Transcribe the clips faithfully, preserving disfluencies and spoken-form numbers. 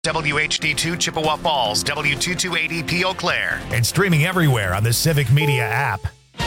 W H D two Chippewa Falls, W two two eight zero P Eau Claire, and streaming everywhere on the Civic Media app.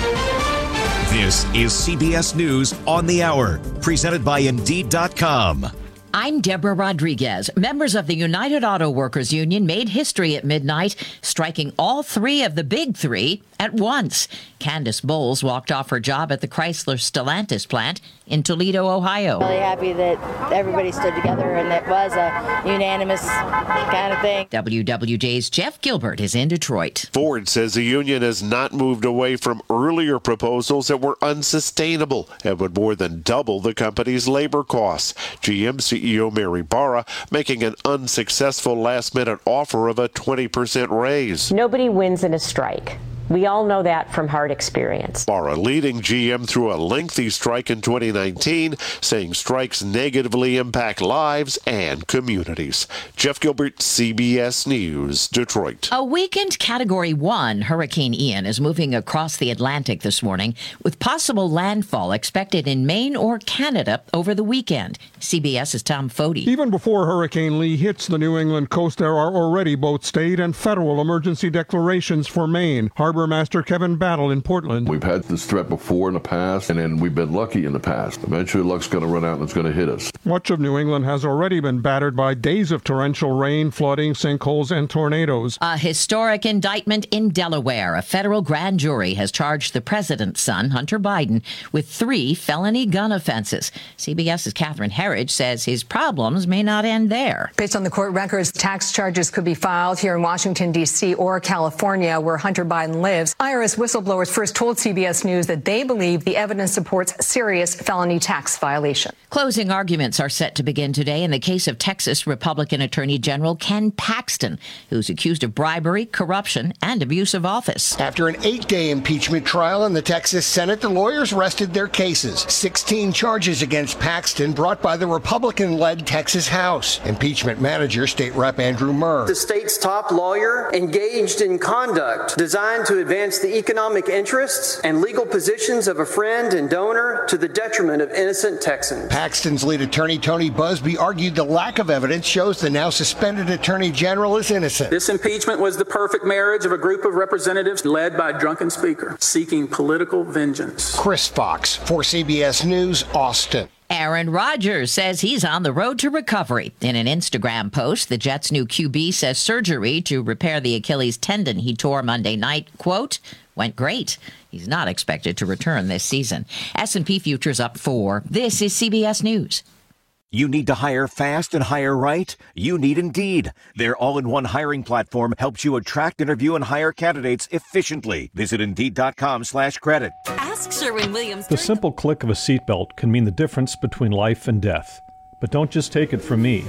This is C B S News on the Hour, presented by Indeed dot com. I'm Deborah Rodriguez. Members of the United Auto Workers Union made history at midnight, striking all three of the big three at once. Candace Bowles walked off her job at the Chrysler Stellantis plant in Toledo, Ohio. Really happy that everybody stood together and it was a unanimous kind of thing. W W J's Jeff Gilbert is in Detroit. Ford says the union has not moved away from earlier proposals that were unsustainable and would more than double the company's labor costs. G M C E O Mary Barra making an unsuccessful last-minute offer of a twenty percent raise. Nobody wins in a strike. We all know that from hard experience. Barra leading G M through a lengthy strike in twenty nineteen, saying strikes negatively impact lives and communities. Jeff Gilbert, C B S News, Detroit. A weakened Category one Hurricane Ian is moving across the Atlantic this morning, with possible landfall expected in Maine or Canada over the weekend. CBS's Tom Foti. Even before Hurricane Lee hits the New England coast, there are already both state and federal emergency declarations for Maine. Harbor Master Kevin Battle in Portland. We've had this threat before in the past, and then we've been lucky in the past. Eventually, luck's going to run out and it's going to hit us. Much of New England has already been battered by days of torrential rain, flooding, sinkholes, and tornadoes. A historic indictment in Delaware. A federal grand jury has charged the president's son, Hunter Biden, with three felony gun offenses. CBS's Catherine Herridge says his problems may not end there. Based on the court records, tax charges could be filed here in Washington, D C or California, where Hunter Biden lives. I R S whistleblowers first told C B S News that they believe the evidence supports serious felony tax violation. Closing arguments are set to begin today in the case of Texas Republican Attorney General Ken Paxton, who's accused of bribery, corruption, and abuse of office. After an eight-day impeachment trial in the Texas Senate, the lawyers rested their cases. sixteen charges against Paxton brought by the Republican-led Texas House. Impeachment manager, State Rep Andrew Murr. The state's top lawyer engaged in conduct designed to advance the economic interests and legal positions of a friend and donor to the detriment of innocent Texans. Paxton's lead attorney, Tony Busby, argued the lack of evidence shows the now suspended attorney general is innocent. This impeachment was the perfect marriage of a group of representatives led by a drunken speaker seeking political vengeance. Chris Fox for C B S News, Austin. Aaron Rodgers says he's on the road to recovery. In an Instagram post, the Jets' new Q B says surgery to repair the Achilles tendon he tore Monday night, quote, went great. He's not expected to return this season. S and P futures up four. This is C B S News. You need to hire fast and hire right? You need Indeed. Their all-in-one hiring platform helps you attract, interview, and hire candidates efficiently. Visit Indeed.com slash credit. Ask Sherwin-Williams. The simple click of a seatbelt can mean the difference between life and death. But don't just take it from me.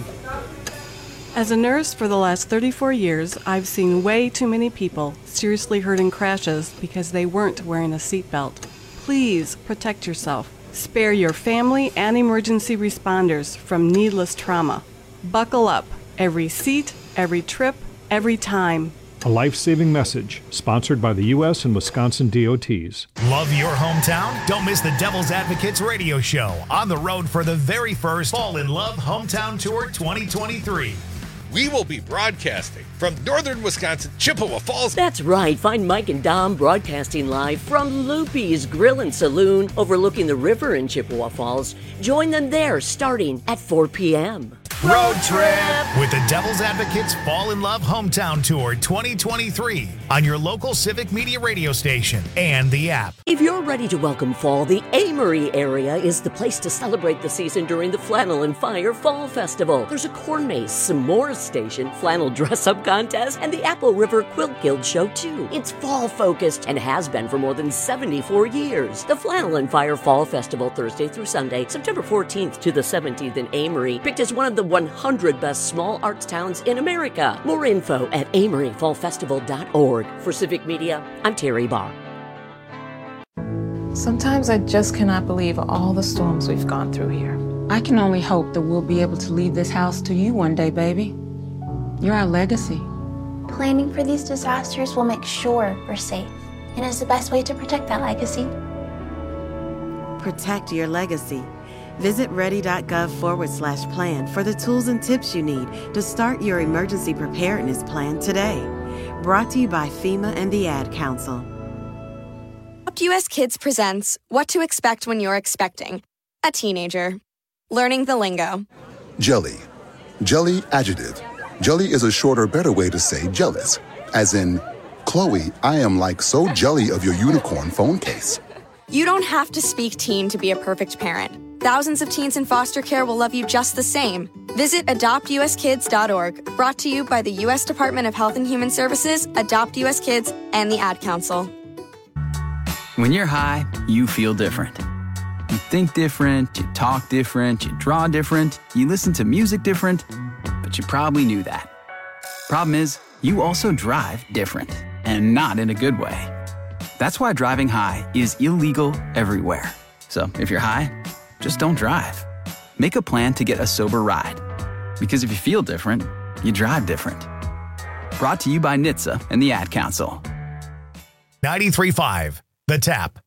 As a nurse for the last thirty-four years, I've seen way too many people seriously hurt in crashes because they weren't wearing a seatbelt. Please protect yourself. Spare your family and emergency responders from needless trauma. Buckle up. Every seat, every trip, every time. A life-saving message sponsored by the U S and Wisconsin D O Ts. Love your hometown? Don't miss the Devil's Advocates radio show on the road for the very first Fall in Love Hometown Tour twenty twenty-three. We will be broadcasting from northern Wisconsin, Chippewa Falls. That's right. Find Mike and Dom broadcasting live from Loopy's Grill and Saloon overlooking the river in Chippewa Falls. Join them there starting at four p.m. Road trip with the Devil's Advocates Fall in Love Hometown Tour twenty twenty-three on your local Civic Media radio station and the app. If you're ready to welcome fall, the Amory area is the place to celebrate the season during the Flannel and Fire Fall Festival. There's a corn maze, s'mores station, flannel dress-up contest, and the Apple River Quilt Guild show too. It's fall-focused and has been for more than seventy-four years. The Flannel and Fire Fall Festival, Thursday through Sunday, September fourteenth to the seventeenth in Amory, picked as one of the one hundred best small arts towns in America. More info at amory fall festival dot org. For Civic Media, I'm Terry Barr. Sometimes I just cannot believe all the storms we've gone through here. I can only hope that we'll be able to leave this house to you one day, baby. You're our legacy. Planning for these disasters will make sure we're safe, and is the best way to protect that legacy. Protect your legacy. Visit ready.gov forward slash plan for the tools and tips you need to start your emergency preparedness plan today. Brought to you by FEMA and the Ad Council. Adopt U S Kids presents What to Expect When You're Expecting a Teenager. Learning the lingo. Jelly. Jelly adjective. Jelly is a shorter, better way to say jealous. As in, Chloe, I am like so jelly of your unicorn phone case. You don't have to speak teen to be a perfect parent. Thousands of teens in foster care will love you just the same. Visit adopt u s kids dot org, brought to you by the U S Department of Health and Human Services, Adopt U S Kids, and the Ad Council. When you're high, you feel different. You think different, you talk different, you draw different, you listen to music different, but you probably knew that. Problem is, you also drive different, and not in a good way. That's why driving high is illegal everywhere. So if you're high, just don't drive. Make a plan to get a sober ride. Because if you feel different, you drive different. Brought to you by N H T S A and the Ad Council. ninety-three point five, The Tap.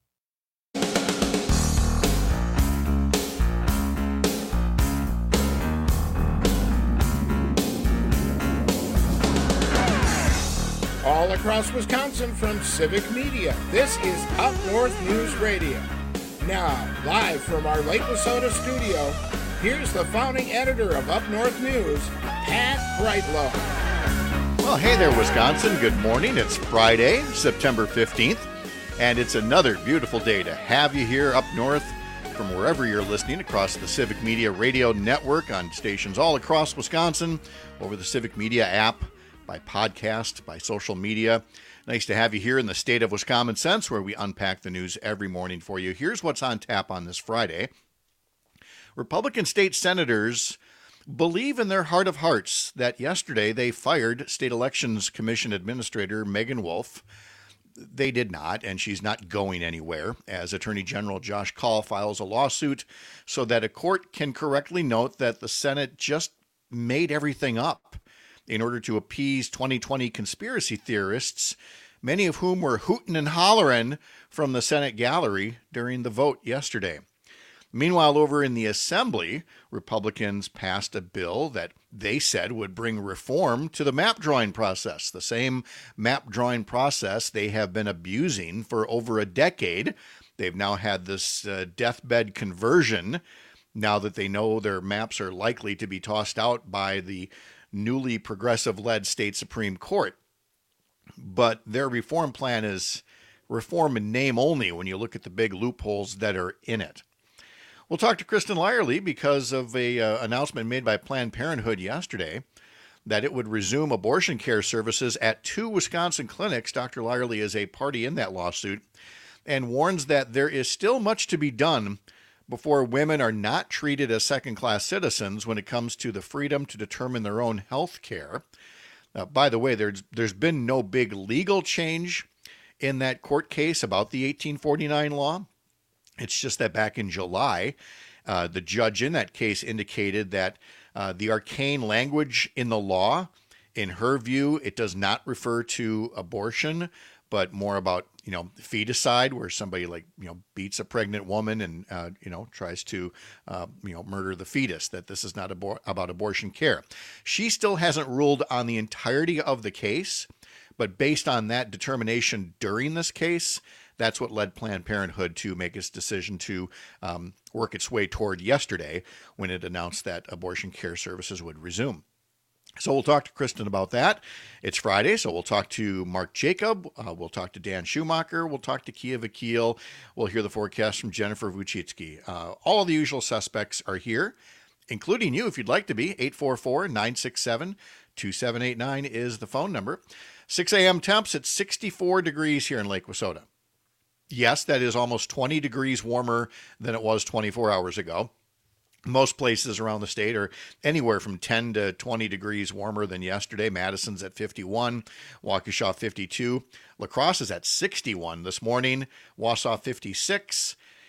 All across Wisconsin from Civic Media, this is Up North News Radio. Now, live from our Lake Wissota studio, here's the founding editor of Up North News, Pat Brightlow. Well, hey there, Wisconsin. Good morning. It's Friday, September fifteenth, and it's another beautiful day to have you here up north from wherever you're listening across the Civic Media Radio Network on stations all across Wisconsin, over the Civic Media app, by podcast, by social media. Nice to have you here in the state of Wisconsin, where we unpack the news every morning for you. Here's what's on tap on this Friday. Republican state senators believe in their heart of hearts that yesterday they fired State Elections Commission Administrator Megan Wolf. They did not, and she's not going anywhere, as Attorney General Josh Kaul files a lawsuit so that a court can correctly note that the Senate just made everything up in order to appease twenty twenty conspiracy theorists, many of whom were hooting and hollering from the Senate gallery during the vote yesterday. Meanwhile, over in the Assembly, Republicans passed a bill that they said would bring reform to the map drawing process, the same map drawing process they have been abusing for over a decade. They've now had this uh, deathbed conversion now that they know their maps are likely to be tossed out by the newly progressive-led state Supreme Court. But their reform plan is reform in name only when you look at the big loopholes that are in it. We'll talk to Kristen Lyerly because of a uh, announcement made by Planned Parenthood yesterday that it would resume abortion care services at two Wisconsin clinics. Doctor Lyerly is a party in that lawsuit and warns that there is still much to be done before women are not treated as second-class citizens when it comes to the freedom to determine their own health care. Uh, by the way, there's there's been no big legal change in that court case about the eighteen forty-nine law. It's just that back in July, uh, the judge in that case indicated that uh, the arcane language in the law, in her view, it does not refer to abortion, but more about, you know, feticide, where somebody like, you know, beats a pregnant woman and, uh, you know, tries to, uh, you know, murder the fetus, that this is not abor- about abortion care. She still hasn't ruled on the entirety of the case, but based on that determination during this case, that's what led Planned Parenthood to make its decision to um, work its way toward yesterday when it announced that abortion care services would resume. So we'll talk to Kristen about that. It's Friday, so we'll talk to Mark Jacob. Uh, we'll talk to Dan Schumacher. We'll talk to Kia Vakil. We'll hear the forecast from Jennifer Vuchitsky. Uh, all of the usual suspects are here, including you if you'd like to be. eight four four, nine six seven, two seven eight nine is the phone number. six a.m. temps at sixty-four degrees here in Lake Wissota. Yes, that is almost twenty degrees warmer than it was twenty-four hours ago. Most places around the state are anywhere from ten to twenty degrees warmer than yesterday. Madison's at fifty-one, Waukesha fifty-two. La Crosse is at sixty-one this morning, Wausau fifty-six.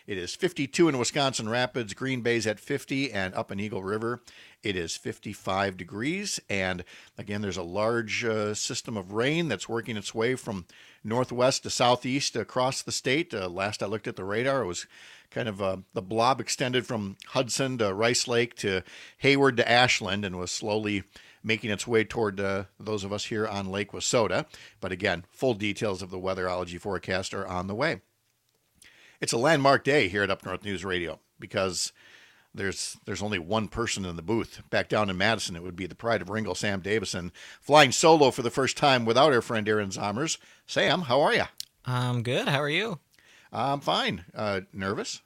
It is fifty-two in Wisconsin Rapids. Green Bay's at fifty, and up in Eagle River, it is fifty-five degrees. And again, there's a large uh, system of rain that's working its way from northwest to southeast across the state. Uh, last I looked at the radar, it was kind of uh, the blob extended from Hudson to Rice Lake to Hayward to Ashland and was slowly making its way toward uh, those of us here on Lake Wissota. But again, full details of the weatherology forecast are on the way. It's a landmark day here at Up North News Radio because there's there's only one person in the booth. Back down in Madison, it would be the pride of Ringgold, Sam Davison, flying solo for the first time without our friend Aaron Zomers. Sam, how are you? I'm good. How are you? I'm fine. Uh, nervous?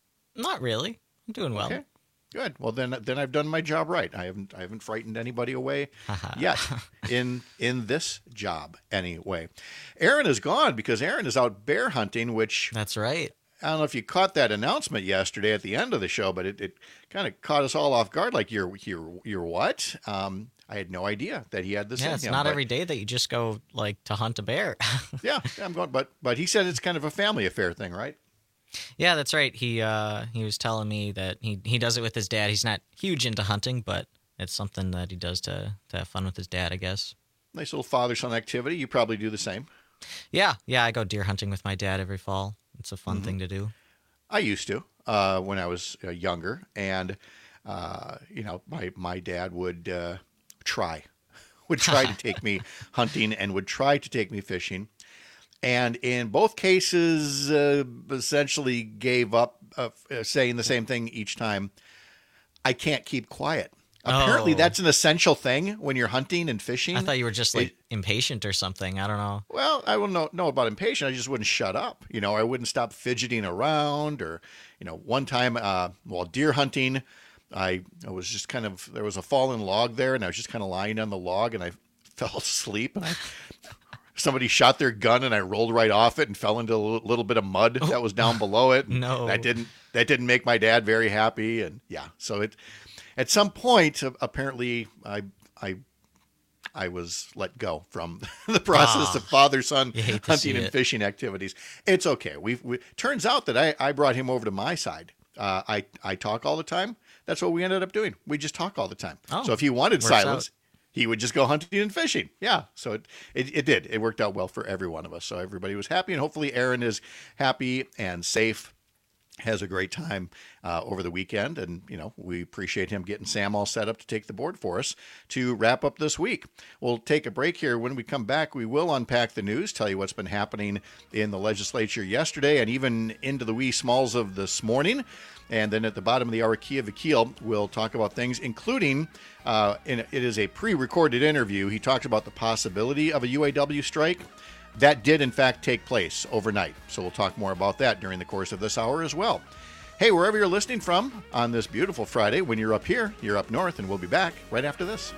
Not really. I'm doing well. Okay. Good. Well, then, then I've done my job right. I haven't, I haven't frightened anybody away yet in in this job anyway. Aaron is gone because Aaron is out bear hunting, which that's right. I don't know if you caught that announcement yesterday at the end of the show, but it, it kind of caught us all off guard. Like, you're you're you're what? Um, I had no idea that he had this. Yeah, in it's him, not but, every day that you just go like to hunt a bear. yeah, yeah, I'm going, but but he said it's kind of a family affair thing, right? Yeah, that's right. He uh, he was telling me that he, he does it with his dad. He's not huge into hunting, but it's something that he does to, to have fun with his dad, I guess. Nice little father-son activity. You probably do the same. Yeah, yeah. I go deer hunting with my dad every fall. It's a fun mm-hmm. thing to do. I used to uh, when I was uh, younger, and uh, you know, my my dad would uh, try would try to take me hunting and would try to take me fishing. And in both cases, uh, essentially gave up uh, saying the same thing each time. I can't keep quiet. Apparently, oh. that's an essential thing when you're hunting and fishing. I thought you were just like it, impatient or something. I don't know. Well, I wouldn't know, know about impatient. I just wouldn't shut up. You know, I wouldn't stop fidgeting around. Or, you know, one time uh, while deer hunting, I, I was just kind of, there was a fallen log there, and I was just kind of lying on the log, and I fell asleep, and I... Somebody shot their gun and I rolled right off it and fell into a little bit of mud that was down below it. And no, that didn't that didn't make my dad very happy. And yeah, so it at some point apparently I I I was let go from the process ah, of father-son hunting and it. fishing activities. It's okay. We've we turns out that I I brought him over to my side. Uh, I I talk all the time. That's what we ended up doing. We just talk all the time. Oh, so if he wanted silence. Out. He would just go hunting and fishing. Yeah, so it, it it did. It worked out well for every one of us. So everybody was happy, and hopefully Aaron is happy and safe, has a great time uh, over the weekend. And, you know, we appreciate him getting Sam all set up to take the board for us to wrap up this week. We'll take a break here. When we come back, we will unpack the news, tell you what's been happening in the legislature yesterday and even into the wee smalls of this morning. And then at the bottom of the hour, Kia Vakil will talk about things, including, uh, in, it is a pre-recorded interview. He talks about the possibility of a U A W strike. That did, in fact, take place overnight. So we'll talk more about that during the course of this hour as well. Hey, wherever you're listening from on this beautiful Friday, when you're up here, you're up north, and we'll be back right after this.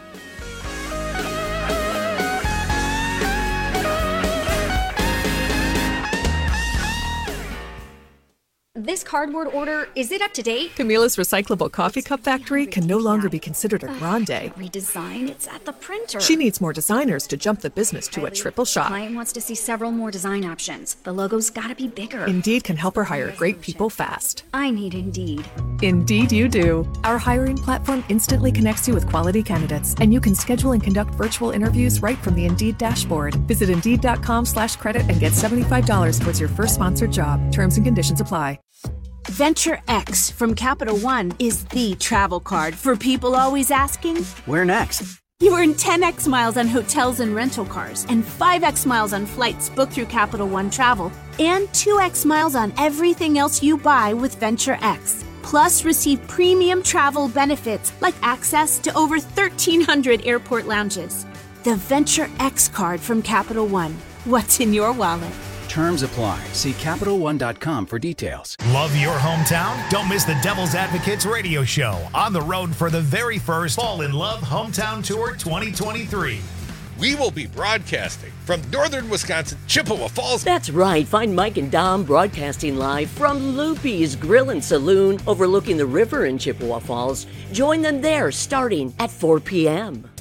This cardboard order, is it up to date? Camila's Recyclable Coffee Cup Factory can no longer be considered a grande. Redesign? It's at the printer. She needs more designers to jump the business to a triple shot. Client wants to see several more design options. The logo's gotta be bigger. Indeed can help her hire great people fast. I need Indeed. Indeed you do. Our hiring platform instantly connects you with quality candidates, and you can schedule and conduct virtual interviews right from the Indeed dashboard. Visit Indeed.com slash credit and get seventy-five dollars towards your first sponsored job. Terms and conditions apply. Venture X from Capital One is the travel card for people always asking, where next? You earn ten x miles on hotels and rental cars, and five x miles on flights booked through Capital One Travel, and two x miles on everything else you buy with Venture X. Plus, receive premium travel benefits like access to over thirteen hundred airport lounges. The Venture X card from Capital One. What's in your wallet? Terms apply. See Capital One dot com for details. Love your hometown? Don't miss the Devil's Advocates radio show on the road for the very first Fall in Love Hometown Tour twenty twenty-three. We will be broadcasting from northern Wisconsin, Chippewa Falls. That's right. Find Mike and Dom broadcasting live from Loopy's Grill and Saloon overlooking the river in Chippewa Falls. Join them there starting at four p.m.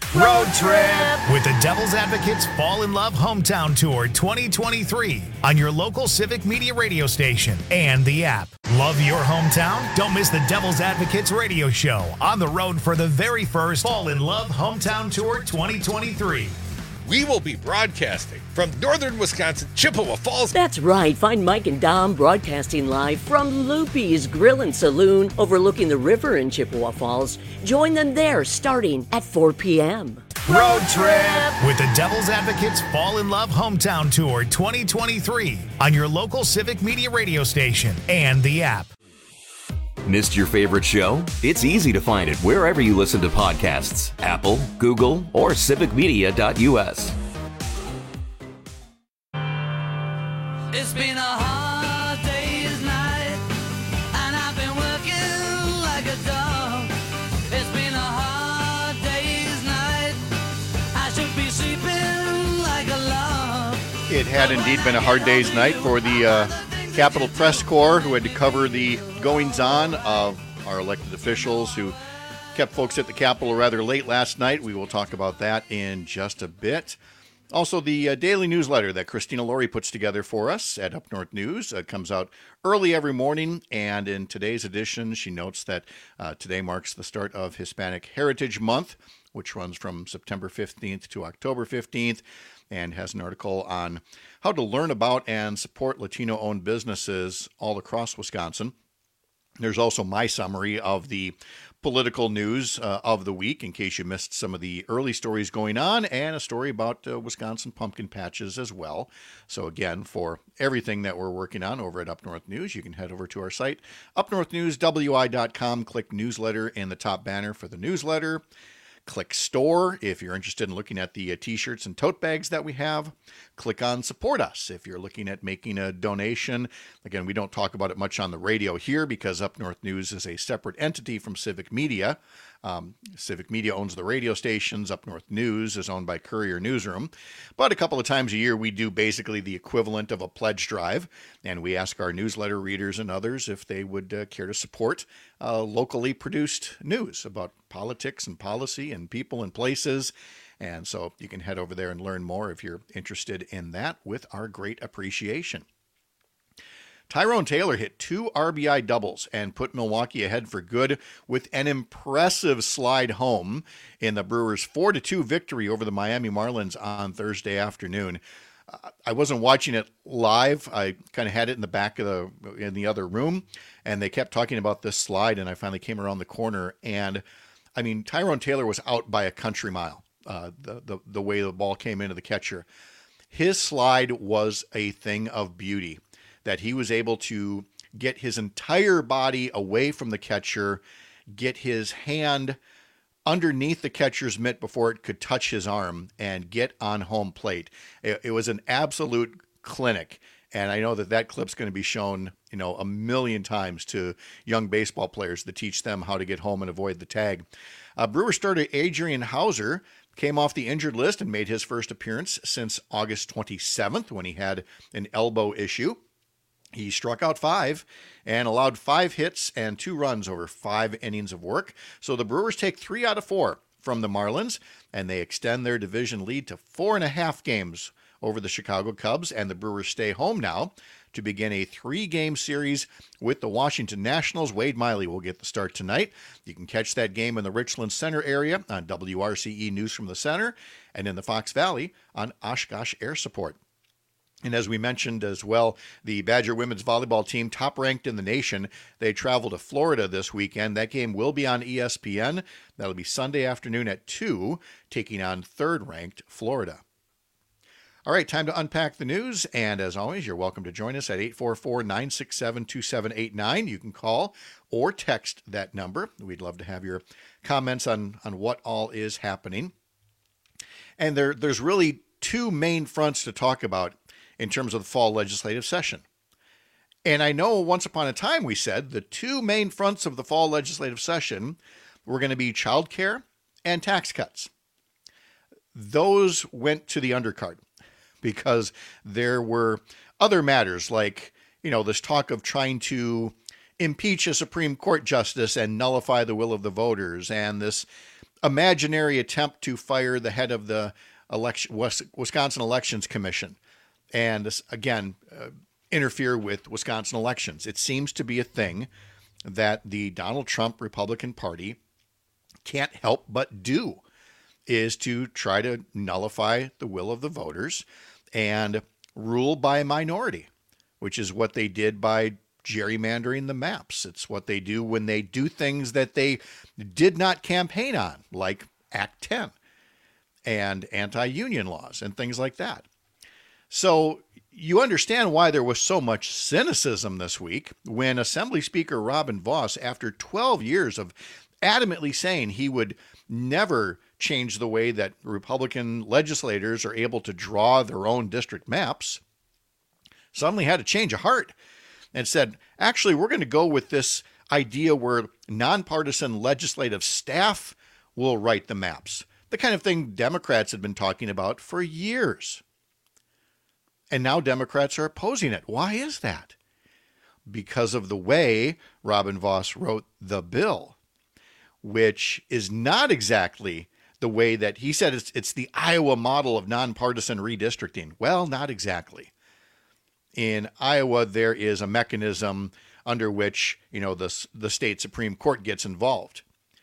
Road Trip with the Devil's Advocates Fall in Love Hometown Tour twenty twenty-three on your local Civic Media radio station and the app. Love your hometown? Don't miss the Devil's Advocates radio show on the road for the very first Fall in Love Hometown Tour twenty twenty-three. We will be broadcasting from northern Wisconsin, Chippewa Falls. That's right. Find Mike and Dom broadcasting live from Loopy's Grill and Saloon overlooking the river in Chippewa Falls. Join them there starting at four p.m. Road Trip with the Devil's Advocates Fall in Love Hometown Tour twenty twenty-three on your local Civic Media radio station and the app. Missed your favorite show? It's easy to find it wherever you listen to podcasts. Apple, Google, or civic media dot u s. It's been a hard day's night, and I've been working like a dog. It's been a hard day's night, I should be sleeping like a log. It had indeed been a hard day's night for the uh, Capitol Press Corps, who had to cover the goings-on of our elected officials who kept folks at the Capitol rather late last night. We will talk about that in just a bit. Also, the uh, daily newsletter that Christina Laurie puts together for us at Up North News uh, comes out early every morning, and in today's edition, she notes that uh, today marks the start of Hispanic Heritage Month, which runs from September fifteenth to October fifteenth, and has an article on how to learn about and support Latino-owned businesses all across Wisconsin. There's also my summary of the political news uh, of the week, in case you missed some of the early stories going on, and a story about uh, Wisconsin pumpkin patches as well. So again, for everything that we're working on over at Up North News, you can head over to our site, up north news w i dot com, click newsletter in the top banner for the newsletter. Click store if you're interested in looking at the uh, t-shirts and tote bags that we have. Click on support us if you're looking at making a donation. Again, we don't talk about it much on the radio here because Up North News is a separate entity from Civic Media. Um, Civic Media owns the radio stations. Up North News is owned by Courier Newsroom. But a couple of times a year, we do basically the equivalent of a pledge drive, and we ask our newsletter readers and others if they would uh, care to support uh, locally produced news about politics and policy and people and places. And so you can head over there and learn more if you're interested in that, with our great appreciation. Tyrone Taylor hit two R B I doubles and put Milwaukee ahead for good with an impressive slide home in the Brewers' four to two victory over the Miami Marlins on Thursday afternoon. Uh, I wasn't watching it live. I kind of had it in the back of the in the other room, and they kept talking about this slide, and I finally came around the corner, and I mean, Tyrone Taylor was out by a country mile, uh, the, the, the way the ball came into the catcher. His slide was a thing of beauty, that he was able to get his entire body away from the catcher, get his hand underneath the catcher's mitt before it could touch his arm, and get on home plate. It, it was an absolute clinic. And I know that that clip's going to be shown, you know, a million times to young baseball players to teach them how to get home and avoid the tag. Uh, Brewer starter Adrian Hauser came off the injured list and made his first appearance since August twenty-seventh, when he had an elbow issue. He struck out five and allowed five hits and two runs over five innings of work. So the Brewers take three out of four from the Marlins, and they extend their division lead to four and a half games over the Chicago Cubs, and the Brewers stay home now to begin a three-game series with the Washington Nationals. Wade Miley will get the start tonight. You can catch that game in the Richland Center area on W R C E News from the Center, and in the Fox Valley on Oshkosh Air Support. And as we mentioned as well, the Badger women's volleyball team, top ranked in the nation, they travel to Florida this weekend. That game will be on E S P N. That'll be Sunday afternoon at two, taking on third-ranked Florida. All right, time to unpack the news. And as always, you're welcome to join us at eight four four, nine six seven, two seven eight nine. You can call or text that number. We'd love to have your comments on, on what all is happening. And there, there's really two main fronts to talk about in terms of the fall legislative session. And I know once upon a time we said the two main fronts of the fall legislative session were going to be childcare and tax cuts. Those went to the undercard because there were other matters like, you know, this talk of trying to impeach a Supreme Court justice and nullify the will of the voters, and this imaginary attempt to fire the head of the election, Wisconsin Elections Commission. And this, again, uh, interfere with Wisconsin elections. It seems to be a thing that the Donald Trump Republican Party can't help but do, is to try to nullify the will of the voters and rule by minority, which is what they did by gerrymandering the maps. It's what they do when they do things that they did not campaign on, like Act ten and anti-union laws and things like that. So you understand why there was so much cynicism this week when Assembly Speaker Robin Vos, after twelve years of adamantly saying he would never change the way that Republican legislators are able to draw their own district maps, suddenly had a change of heart and said, actually, we're going to go with this idea where nonpartisan legislative staff will write the maps, the kind of thing Democrats had been talking about for years. And now Democrats are opposing it. Why is that? Because of the way Robin Vos wrote the bill, which is not exactly the way that he said it's, it's the Iowa model of nonpartisan redistricting. Well, not exactly. In Iowa, there is a mechanism under which, you know, the, the state Supreme Court gets involved.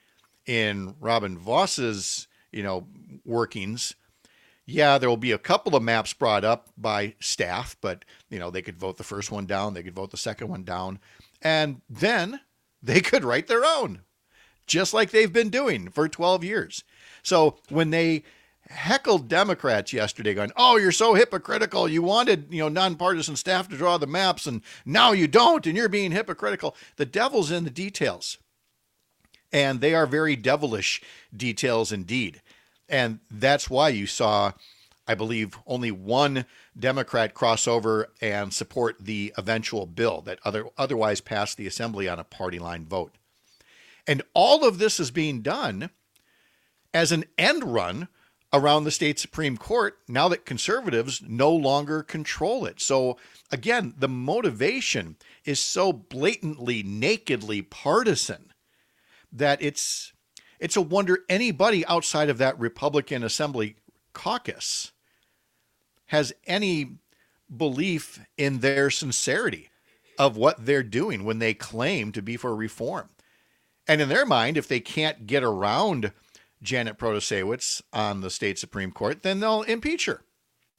In Robin Vos's, you know, workings, yeah, there will be a couple of maps brought up by staff, but, you know, they could vote the first one down, they could vote the second one down, and then they could write their own, just like they've been doing for twelve years. So when they heckled Democrats yesterday going, oh, you're so hypocritical, you wanted, you know, nonpartisan staff to draw the maps, and now you don't, and you're being hypocritical. The devil's in the details, and they are very devilish details indeed. And that's why you saw, I believe, only one Democrat cross over and support the eventual bill that other, otherwise passed the assembly on a party line vote. And all of this is being done as an end run around the state Supreme Court now that conservatives no longer control it. So again, the motivation is so blatantly, nakedly partisan that it's It's a wonder anybody outside of that Republican Assembly caucus has any belief in their sincerity of what they're doing when they claim to be for reform. And in their mind, if they can't get around Janet Protasiewicz on the state Supreme Court, then they'll impeach her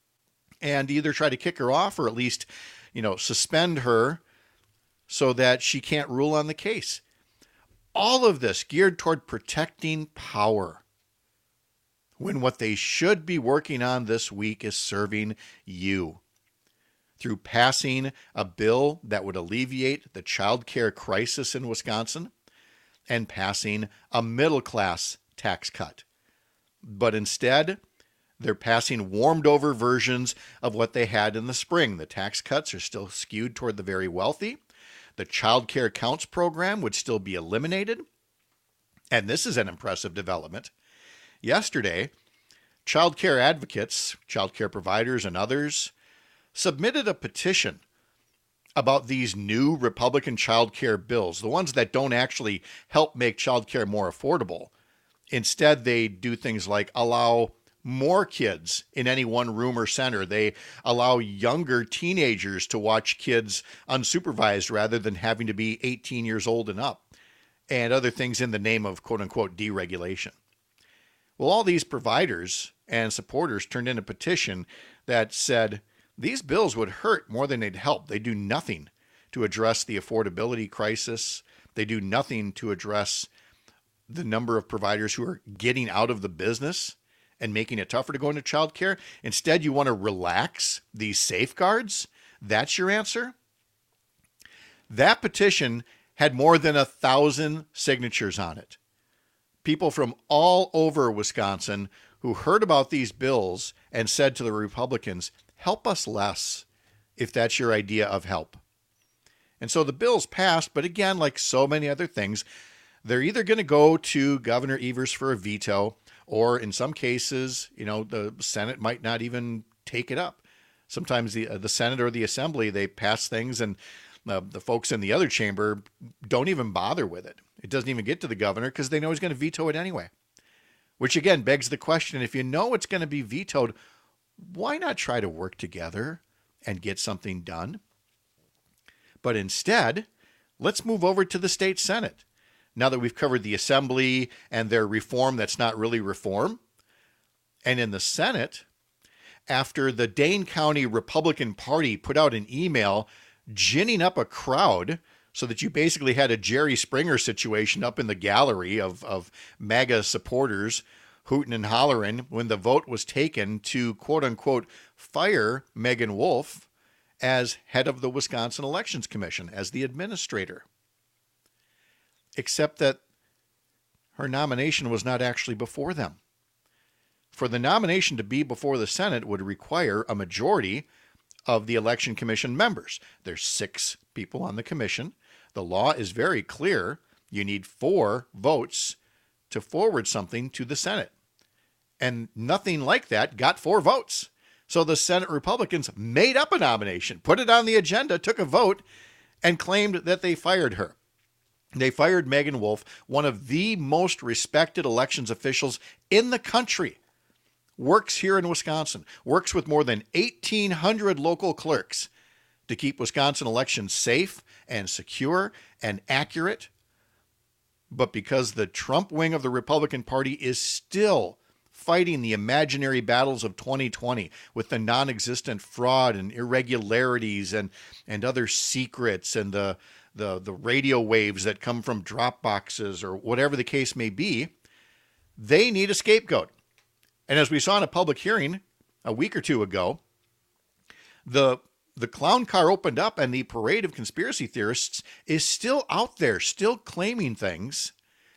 and either try to kick her off or at least, you know, suspend her so that she can't rule on the case. All of this geared toward protecting power, when what they should be working on this week is serving you through passing a bill that would alleviate the child care crisis in Wisconsin and passing a middle-class tax cut. But instead, they're passing warmed-over versions of what they had in the spring. The tax cuts are still skewed toward the very wealthy. The Child Care Counts program would still be eliminated. And this is an impressive development. Yesterday, child care advocates, child care providers, and others submitted a petition about these new Republican child care bills, the ones that don't actually help make child care more affordable. Instead, they do things like allow more kids in any one room or center. They allow younger teenagers to watch kids unsupervised rather than having to be eighteen years old and up, and other things in the name of quote-unquote deregulation. Well, all these providers and supporters turned in a petition that said these bills would hurt more than they'd help. They do nothing to address the affordability crisis. They do nothing to address the number of providers who are getting out of the business and making it tougher to go into childcare. Instead, you want to relax these safeguards? That's your answer? That petition had more than a thousand signatures on it. People from all over Wisconsin who heard about these bills and said to the Republicans, help us less if that's your idea of help. And so the bills passed, but again, like so many other things, they're either going to go to Governor Evers for a veto, or in some cases, you know, the Senate might not even take it up. Sometimes the uh, the Senate or the Assembly, they pass things and uh, the folks in the other chamber don't even bother with it. It doesn't even get to the governor because they know he's going to veto it anyway. Which again begs the question, if you know it's going to be vetoed, why not try to work together and get something done? But instead, let's move over to the state Senate. Now that we've covered the Assembly and their reform that's not really reform. And in the Senate, after the Dane County Republican Party put out an email ginning up a crowd so that you basically had a Jerry Springer situation up in the gallery of, of MAGA supporters hooting and hollering when the vote was taken to, quote unquote, fire Megan Wolf as head of the Wisconsin Elections Commission, as the administrator. Except that her nomination was not actually before them. For the nomination to be before the Senate would require a majority of the Election Commission members. There's six people on the commission. The law is very clear. You need four votes to forward something to the Senate. And nothing like that got four votes. So the Senate Republicans made up a nomination, put it on the agenda, took a vote, and claimed that they fired her. They fired Megan Wolf, one of the most respected elections officials in the country. Works here in Wisconsin, works with more than eighteen hundred local clerks to keep Wisconsin elections safe and secure and accurate. But because the Trump wing of the Republican Party is still fighting the imaginary battles of twenty twenty with the non-existent fraud and irregularities and, and other secrets and the, the, the radio waves that come from drop boxes or whatever the case may be, they need a scapegoat. And as we saw in a public hearing a week or two ago, the the clown car opened up and the parade of conspiracy theorists is still out there, still claiming things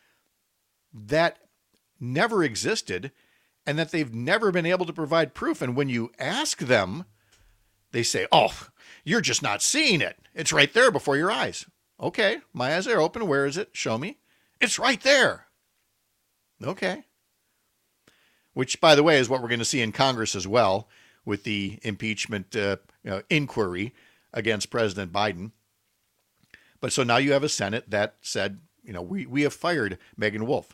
that never existed and that they've never been able to provide proof. And when you ask them, they say, oh, you're just not seeing it. It's right there before your eyes. Okay, my eyes are open. Where is it? Show me. It's right there. Okay. Which, by the way, is what we're going to see in Congress as well with the impeachment uh, you know, inquiry against President Biden. But so now you have a Senate that said, you know, we, we have fired Megan Wolf.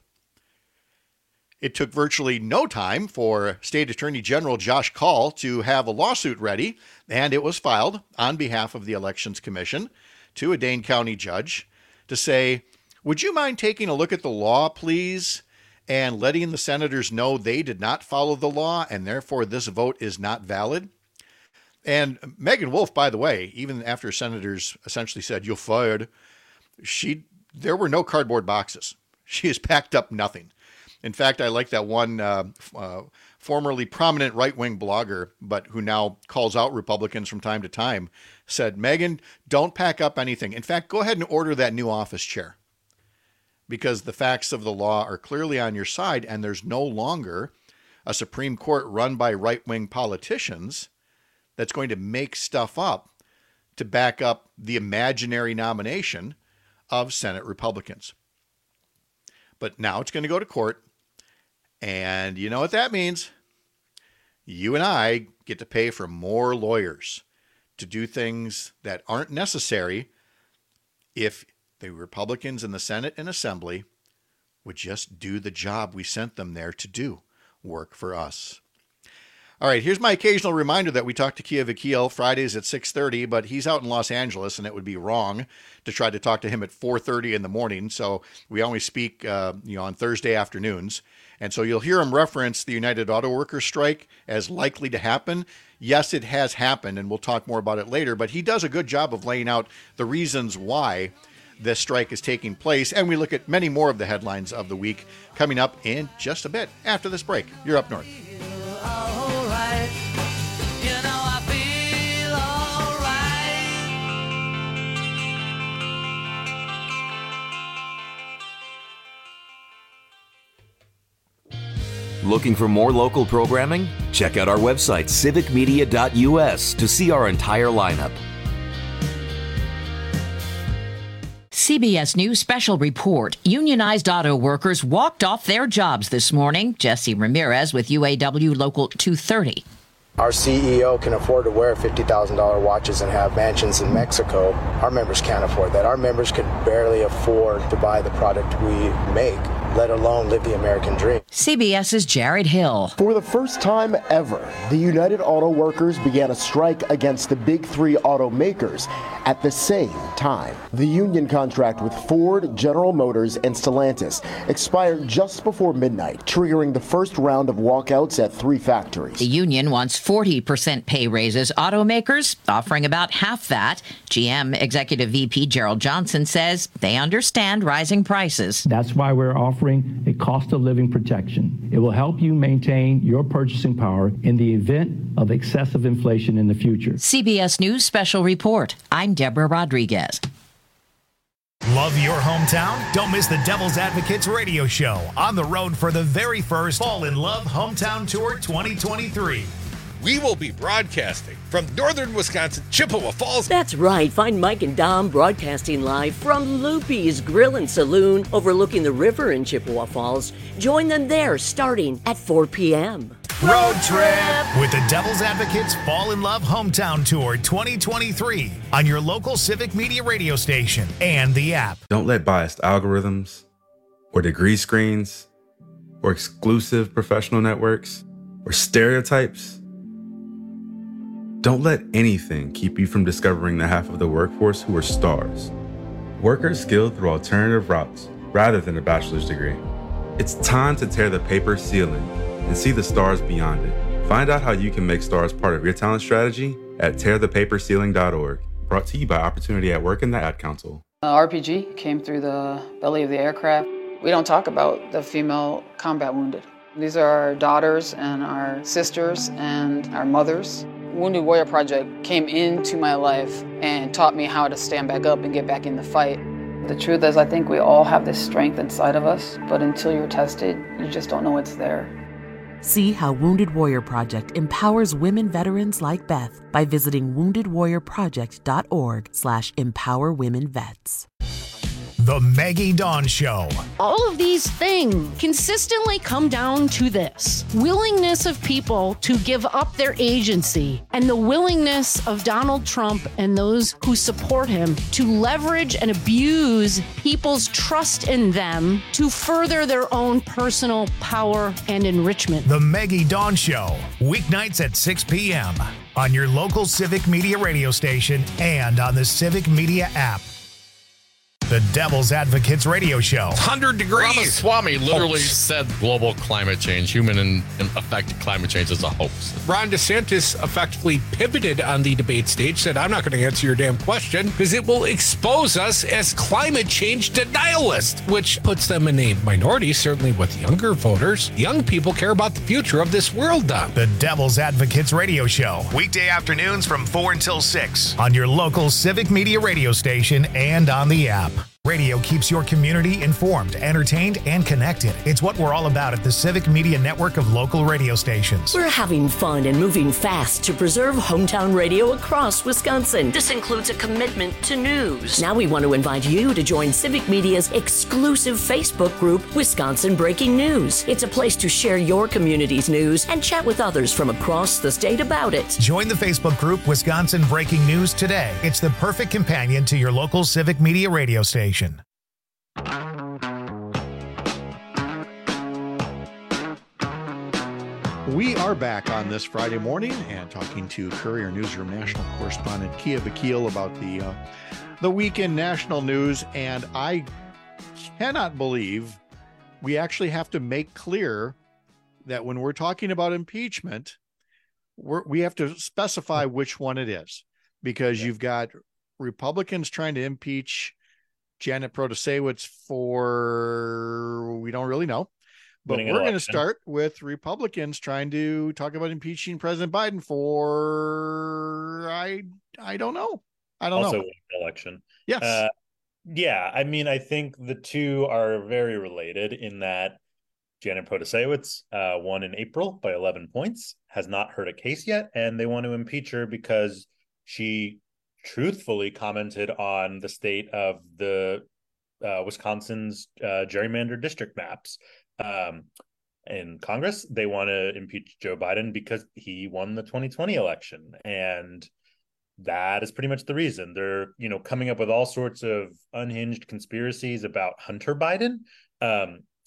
It took virtually no time for State Attorney General Josh Kaul to have a lawsuit ready, and it was filed on behalf of the Elections Commission to a Dane County judge to say, would you mind taking a look at the law, please, and letting the senators know they did not follow the law and therefore this vote is not valid? And Megan Wolf, by the way, even after senators essentially said, you're fired, she, there were no cardboard boxes. She has packed up nothing. In fact, I like that one uh, uh, formerly prominent right-wing blogger, but who now calls out Republicans from time to time, said, Megan, don't pack up anything. In fact, go ahead and order that new office chair, because the facts of the law are clearly on your side, and there's no longer a Supreme Court run by right-wing politicians that's going to make stuff up to back up the imaginary nomination of Senate Republicans. But now it's going to go to court, and you know what that means? You and I get to pay for more lawyers to do things that aren't necessary if the Republicans in the Senate and Assembly would just do the job we sent them there to do, work for us. All right, here's my occasional reminder that we talk to Kia Vakil Fridays at six thirty, but he's out in Los Angeles, and it would be wrong to try to talk to him at four thirty in the morning, so we only speak uh, you know, on Thursday afternoons. And so you'll hear him reference the United Auto Workers strike as likely to happen. Yes, it has happened, and we'll talk more about it later, but he does a good job of laying out the reasons why this strike is taking place, and we look at many more of the headlines of the week coming up in just a bit after this break. You're Up North. Looking for more local programming? Check out our website, civic media dot u s, to see our entire lineup. C B S News special report. Unionized auto workers walked off their jobs this morning. Jesse Ramirez with U A W Local two thirty. Our C E O can afford to wear fifty thousand dollars watches and have mansions in Mexico. Our members can't afford that. Our members could barely afford to buy the product we make. let alone live the American dream. CBS's Jared Hill. For the first time ever, the United Auto Workers began a strike against the big three automakers at the same time. The union contract with Ford, General Motors, and Stellantis expired just before midnight, triggering the first round of walkouts at three factories. The union wants forty percent pay raises. Automakers offering about half that. G M Executive V P Gerald Johnson says they understand rising prices. That's why we're offering a cost of living protection. It will help you maintain your purchasing power in the event of excessive inflation in the future. C B S News Special Report. I'm Deborah Rodriguez. Love your hometown? Don't miss the Devil's Advocates radio show on the road for the very first Fall in Love Hometown Tour twenty twenty-three. We will be broadcasting from northern Wisconsin, Chippewa Falls. That's right. Find Mike and Dom broadcasting live from Loopy's Grill and Saloon overlooking the river in Chippewa Falls. Join them there starting at four p.m. Road trip with the Devil's Advocates Fall in Love Hometown Tour twenty twenty-three on your local Civic Media radio station and the app. Don't let biased algorithms or degree screens or exclusive professional networks or stereotypes. Don't let anything keep you from discovering the half of the workforce who are stars. Workers skilled through alternative routes rather than a bachelor's degree. It's time to tear the paper ceiling and see the stars beyond it. Find out how you can make stars part of your talent strategy at tear the paper ceiling dot org. Brought to you by Opportunity at Work and the Ad Council. Uh, R P G came through the belly of the aircraft. We don't talk about the female combat wounded. These are our daughters and our sisters and our mothers. Wounded Warrior Project came into my life and taught me how to stand back up and get back in the fight. The truth is, I think we all have this strength inside of us, but until you're tested, you just don't know it's there. See how Wounded Warrior Project empowers women veterans like Beth by visiting wounded warrior project dot org slash empower women vets. The Maggie Dawn Show. All of these things consistently come down to this: willingness of people to give up their agency, and the willingness of Donald Trump and those who support him to leverage and abuse people's trust in them to further their own personal power and enrichment. The Maggie Dawn Show, weeknights at six p.m. on your local Civic Media radio station and on the Civic Media app. The Devil's Advocates radio show. one hundred degrees. Ramaswamy literally Hoax. said global climate change, human and affected climate change is a hoax. Ron DeSantis effectively pivoted on the debate stage, said, I'm not going to answer your damn question because it will expose us as climate change denialists, which puts them in a minority, certainly with younger voters. Young people care about the future of this world, Don. The Devil's Advocates radio show, weekday afternoons from four until six on your local Civic Media radio station and on the app. Radio keeps your community informed, entertained, and connected. It's what we're all about at the Civic Media network of local radio stations. We're having fun and moving fast to preserve hometown radio across Wisconsin. This includes a commitment to news. Now we want to invite you to join Civic Media's exclusive Facebook group, Wisconsin Breaking News. It's a place to share your community's news and chat with others from across the state about it. Join the Facebook group Wisconsin Breaking News today. It's the perfect companion to your local Civic Media radio station. We are back on this Friday morning and talking to Courier Newsroom national correspondent Kia Vakil about the uh, the weekend national news, and I cannot believe we actually have to make clear that when we're talking about impeachment, we're, we have to specify which one it is, because you've got Republicans trying to impeach Janet Protasewicz for, we don't really know, but we're going to start with Republicans trying to talk about impeaching President Biden for, I I don't know. I don't also know. Election. Yes. Uh, yeah. I mean, I think the two are very related in that Janet Protasewicz uh, won in April by eleven points, has not heard a case yet, and they want to impeach her because she truthfully commented on the state of the uh, Wisconsin's uh, gerrymandered district maps. Um, in Congress, they want to impeach Joe Biden because he won the twenty twenty election. And that is pretty much the reason. They're, you know, coming up with all sorts of unhinged conspiracies about Hunter Biden, um,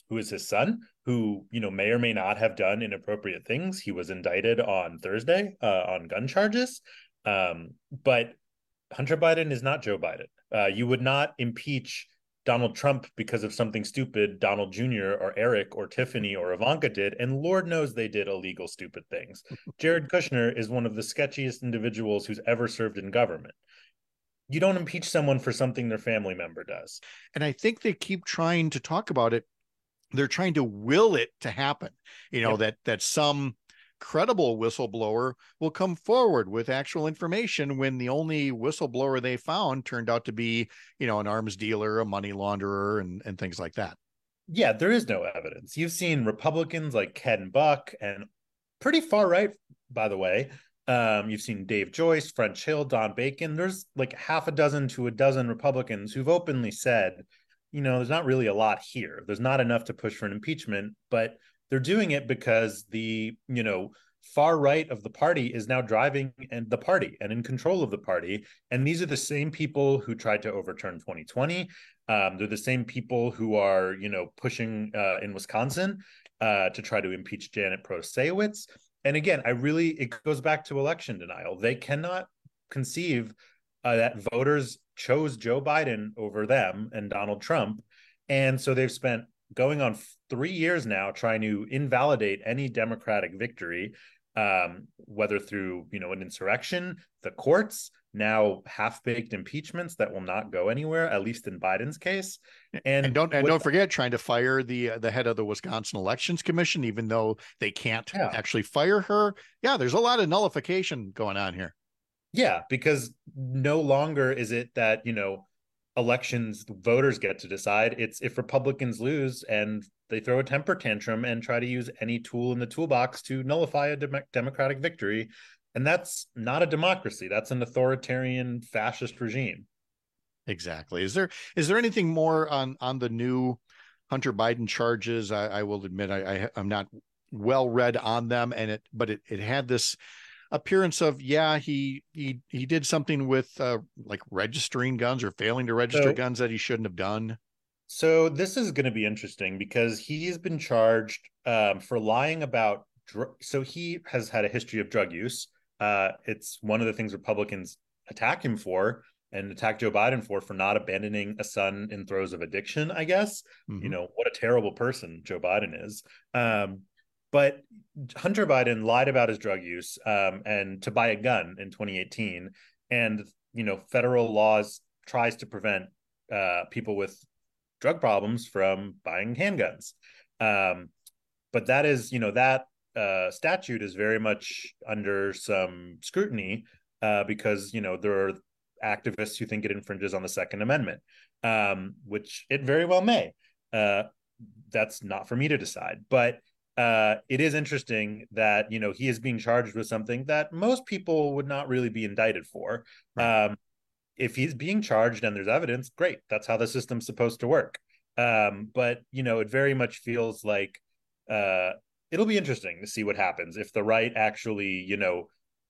who is his son, who, you know, may or may not have done inappropriate things. He was indicted on Thursday uh, on gun charges. Um, but Hunter Biden is not Joe Biden. Uh, you would not impeach Donald Trump because of something stupid Donald Junior or Eric or Tiffany or Ivanka did, and Lord knows they did illegal, stupid things. Jared Kushner is one of the sketchiest individuals who's ever served in government. You don't impeach someone for something their family member does. And I think they keep trying to talk about it. They're trying to will it to happen, you know, yep. that that some credible whistleblower will come forward with actual information when the only whistleblower they found turned out to be, you know, an arms dealer, a money launderer, and, and things like that. Yeah, there is no evidence. You've seen Republicans like Ken Buck and pretty far right, by the way. Um, you've seen Dave Joyce, French Hill, Don Bacon. There's like half a dozen to a dozen Republicans who've openly said, you know, there's not really a lot here. There's not enough to push for an impeachment, but they're doing it because the, you know, far right of the party is now driving and the party and in control of the party. And these are the same people who tried to overturn twenty twenty. Um, they're the same people who are, you know, pushing uh, in Wisconsin uh, to try to impeach Janet Protasiewicz. And again, I really, it goes back to election denial. They cannot conceive uh, that voters chose Joe Biden over them and Donald Trump. And so they've spent going on three years now trying to invalidate any Democratic victory, um, whether through, you know, an insurrection, the courts, now half-baked impeachments that will not go anywhere, at least in Biden's case. And, and don't and with, don't forget trying to fire the uh, the head of the Wisconsin Elections Commission, even though they can't yeah. actually fire her. Yeah, there's a lot of nullification going on here. Yeah, because no longer is it that, you know, elections voters get to decide. It's if Republicans lose and they throw a temper tantrum and try to use any tool in the toolbox to nullify a dem- democratic victory. And that's not a democracy. That's an authoritarian fascist regime. Exactly. Is there is there anything more on on the new Hunter Biden charges? I, I will admit I, I I'm not well read on them, and it but it it had this appearance of, yeah, he he he did something with uh, like registering guns or failing to register so, guns that he shouldn't have done. So this is going to be interesting because he's been charged um, for lying about. Dr- so he has had a history of drug use. Uh, it's one of the things Republicans attack him for and attack Joe Biden for, for not abandoning a son in throes of addiction, I guess. Mm-hmm. You know, what a terrible person Joe Biden is. Um, But Hunter Biden lied about his drug use um, and to buy a gun in twenty eighteen. And, you know, federal laws tries to prevent uh, people with drug problems from buying handguns. Um, but that is, you know, that uh, statute is very much under some scrutiny uh, because, you know, there are activists who think it infringes on the Second Amendment, um, which it very well may. Uh, that's not for me to decide. But Uh, it is interesting that, you know, he is being charged with something that most people would not really be indicted for. Right. Um, if he's being charged and there's evidence, great. That's how the system's supposed to work. Um, but, you know, it very much feels like uh, it'll be interesting to see what happens if the right actually, you know,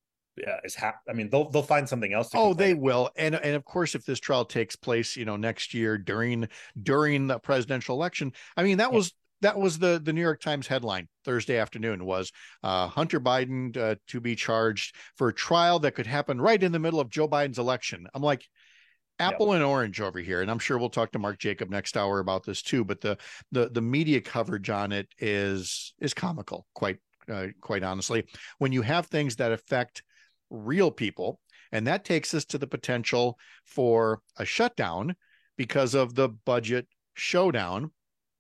uh, is hap- I mean, they'll they'll find something else to Oh, they will. And and of course, if this trial takes place, you know, next year during during the presidential election, I mean, that yeah. was That was the, the New York Times headline Thursday afternoon was uh, Hunter Biden uh, to be charged for a trial that could happen right in the middle of Joe Biden's election. I'm like, apple yep. and orange over here. And I'm sure we'll talk to Mark Jacob next hour about this too. But the the the media coverage on it is is comical, quite uh, quite honestly. When you have things that affect real people, and that takes us to the potential for a shutdown because of the budget showdown.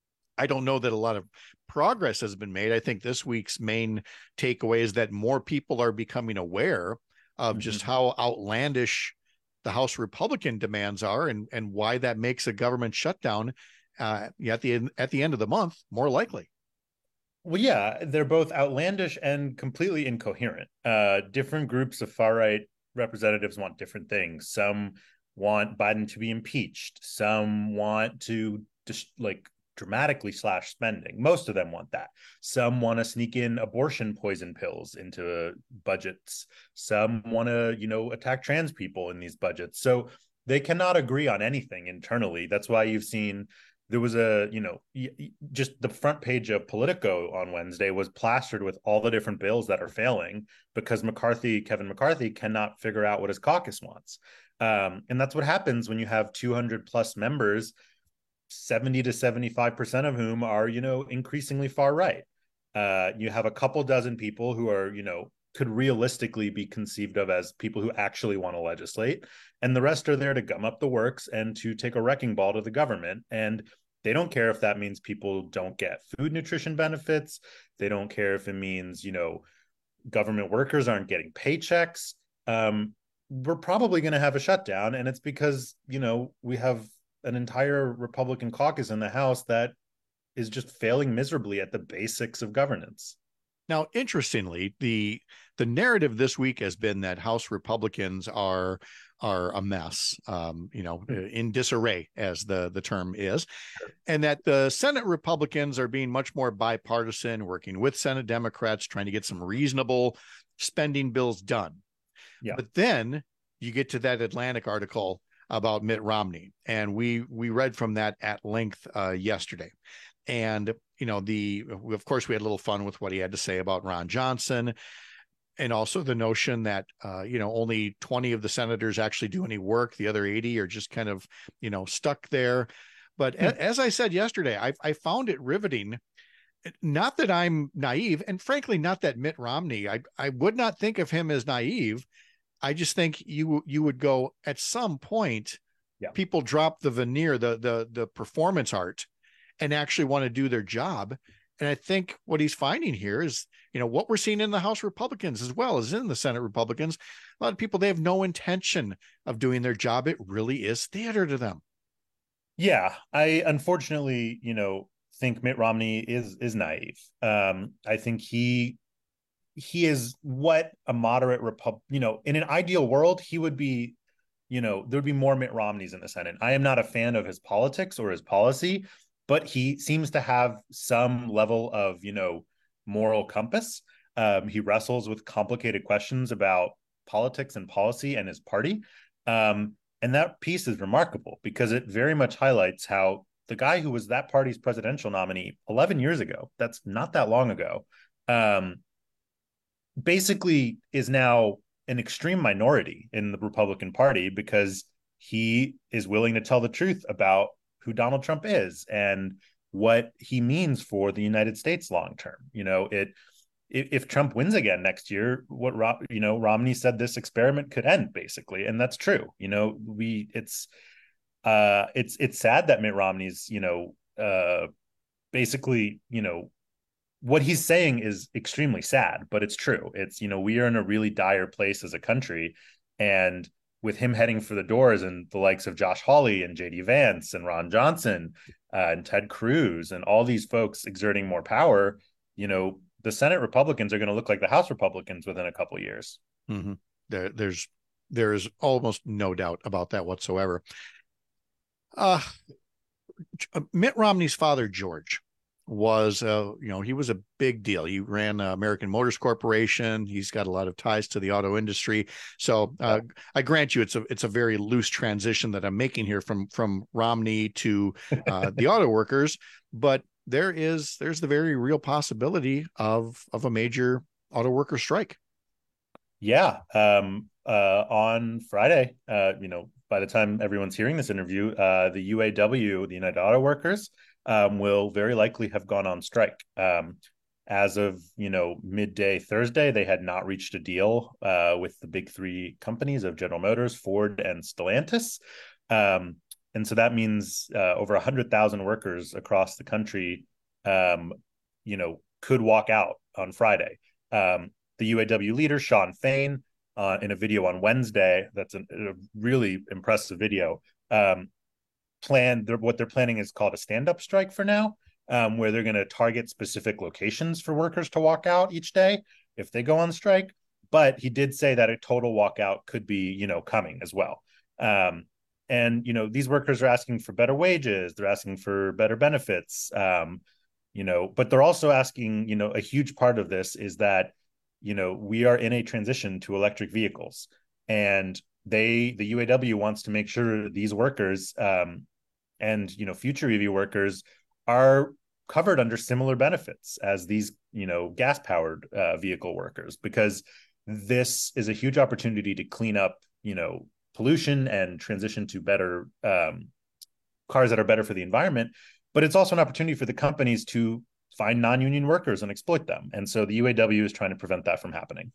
I don't know that a lot of progress has been made. I think this week's main takeaway is that more people are becoming aware of mm-hmm. just how outlandish the House Republican demands are and, and why that makes a government shutdown uh, at the at the end of the month more likely. Well, yeah, they're both outlandish and completely incoherent. Uh, different groups of far-right representatives want different things. Some want Biden to be impeached. Some want to just like dramatically slash spending. Most of them want that. Some want to sneak in abortion poison pills into budgets. Some want to, you know, attack trans people in these budgets. So they cannot agree on anything internally. That's why you've seen, there was a, you know, just the front page of Politico on Wednesday was plastered with all the different bills that are failing because McCarthy, Kevin McCarthy, cannot figure out what his caucus wants. Um, and that's what happens when you have two hundred plus members, seventy to seventy-five percent of whom are, you know, increasingly far right. Uh, you have a couple dozen people who are, you know, could realistically be conceived of as people who actually want to legislate. And the rest are there to gum up the works and to take a wrecking ball to the government. And they don't care if that means people don't get food nutrition benefits. They don't care if it means, you know, government workers aren't getting paychecks. Um, we're probably going to have a shutdown. And it's because, you know, we have an entire Republican caucus in the House that is just failing miserably at the basics of governance. Now, interestingly, the the narrative this week has been that House Republicans are are a mess, um, you know, in disarray, as the, the term is, and that the Senate Republicans are being much more bipartisan, working with Senate Democrats, trying to get some reasonable spending bills done. Yeah. But then you get to that Atlantic article about Mitt Romney, and we we read from that at length uh, yesterday. And, you know, the, of course, we had a little fun with what he had to say about Ron Johnson, and also the notion that, uh, you know, only twenty of the senators actually do any work. The other eighty are just kind of, you know, stuck there. But hmm. a, as I said yesterday, I, I found it riveting. Not that I'm naive, and frankly, not that Mitt Romney, I, I would not think of him as naive. I just think you, you would go at some point, yeah. people drop the veneer, the, the, the performance art, and actually want to do their job. And I think what he's finding here is, you know, what we're seeing in the House Republicans as well as in the Senate Republicans. A lot of people, they have no intention of doing their job. It really is theater to them. Yeah, I unfortunately, you know, think Mitt Romney is is naive. Um, I think he he is what a moderate Repub, you know, in an ideal world, he would be, you know, there'd be more Mitt Romneys in the Senate. I am not a fan of his politics or his policy, but he seems to have some level of, you know, moral compass. Um, he wrestles with complicated questions about politics and policy and his party. Um, and that piece is remarkable because it very much highlights how the guy who was that party's presidential nominee eleven years ago, that's not that long ago, um, basically is now an extreme minority in the Republican Party because he is willing to tell the truth about who Donald Trump is and what he means for the United States long term. You know, it if, if Trump wins again next year, what you know Romney said this experiment could end basically, and that's true. You know, we it's uh it's it's sad that Mitt Romney's you know uh basically you know what he's saying is extremely sad, but it's true. It's you know we are in a really dire place as a country, and with him heading for the doors and the likes of Josh Hawley and J D Vance and Ron Johnson uh, and Ted Cruz and all these folks exerting more power, you know, the Senate Republicans are going to look like the House Republicans within a couple of years. Mm-hmm. There, there's, there's almost no doubt about that whatsoever. Uh, Mitt Romney's father, George, was, uh, you know, he was a big deal. He ran uh, American Motors Corporation. He's got a lot of ties to the auto industry. So uh, I grant you, it's a it's a very loose transition that I'm making here from from Romney to uh, the auto workers. But there is there's the very real possibility of of a major auto worker strike. Yeah, um, uh, on Friday, uh, you know, by the time everyone's hearing this interview, uh, the U A W, the United Auto Workers, Um, will very likely have gone on strike. Um, as of, you know, midday Thursday, they had not reached a deal uh, with the big three companies of General Motors, Ford, and Stellantis. Um, and so that means uh, over one hundred thousand workers across the country, um, you know, could walk out on Friday. Um, the U A W leader, Shawn Fain, uh, in a video on Wednesday, that's a, a really impressive video, um, plan what they're planning is called a stand-up strike for now, um, where they're going to target specific locations for workers to walk out each day if they go on strike. But he did say that a total walkout could be, you know, coming as well. Um, and, you know, these workers are asking for better wages. They're asking for better benefits, um, you know, but they're also asking, you know, a huge part of this is that, you know, we are in a transition to electric vehicles, and they, the U A W wants to make sure these workers, um, and, you know, future E V workers are covered under similar benefits as these, you know, gas-powered uh, vehicle workers, because this is a huge opportunity to clean up, you know, pollution and transition to better um, cars that are better for the environment. But it's also an opportunity for the companies to find non-union workers and exploit them. And so the U A W is trying to prevent that from happening.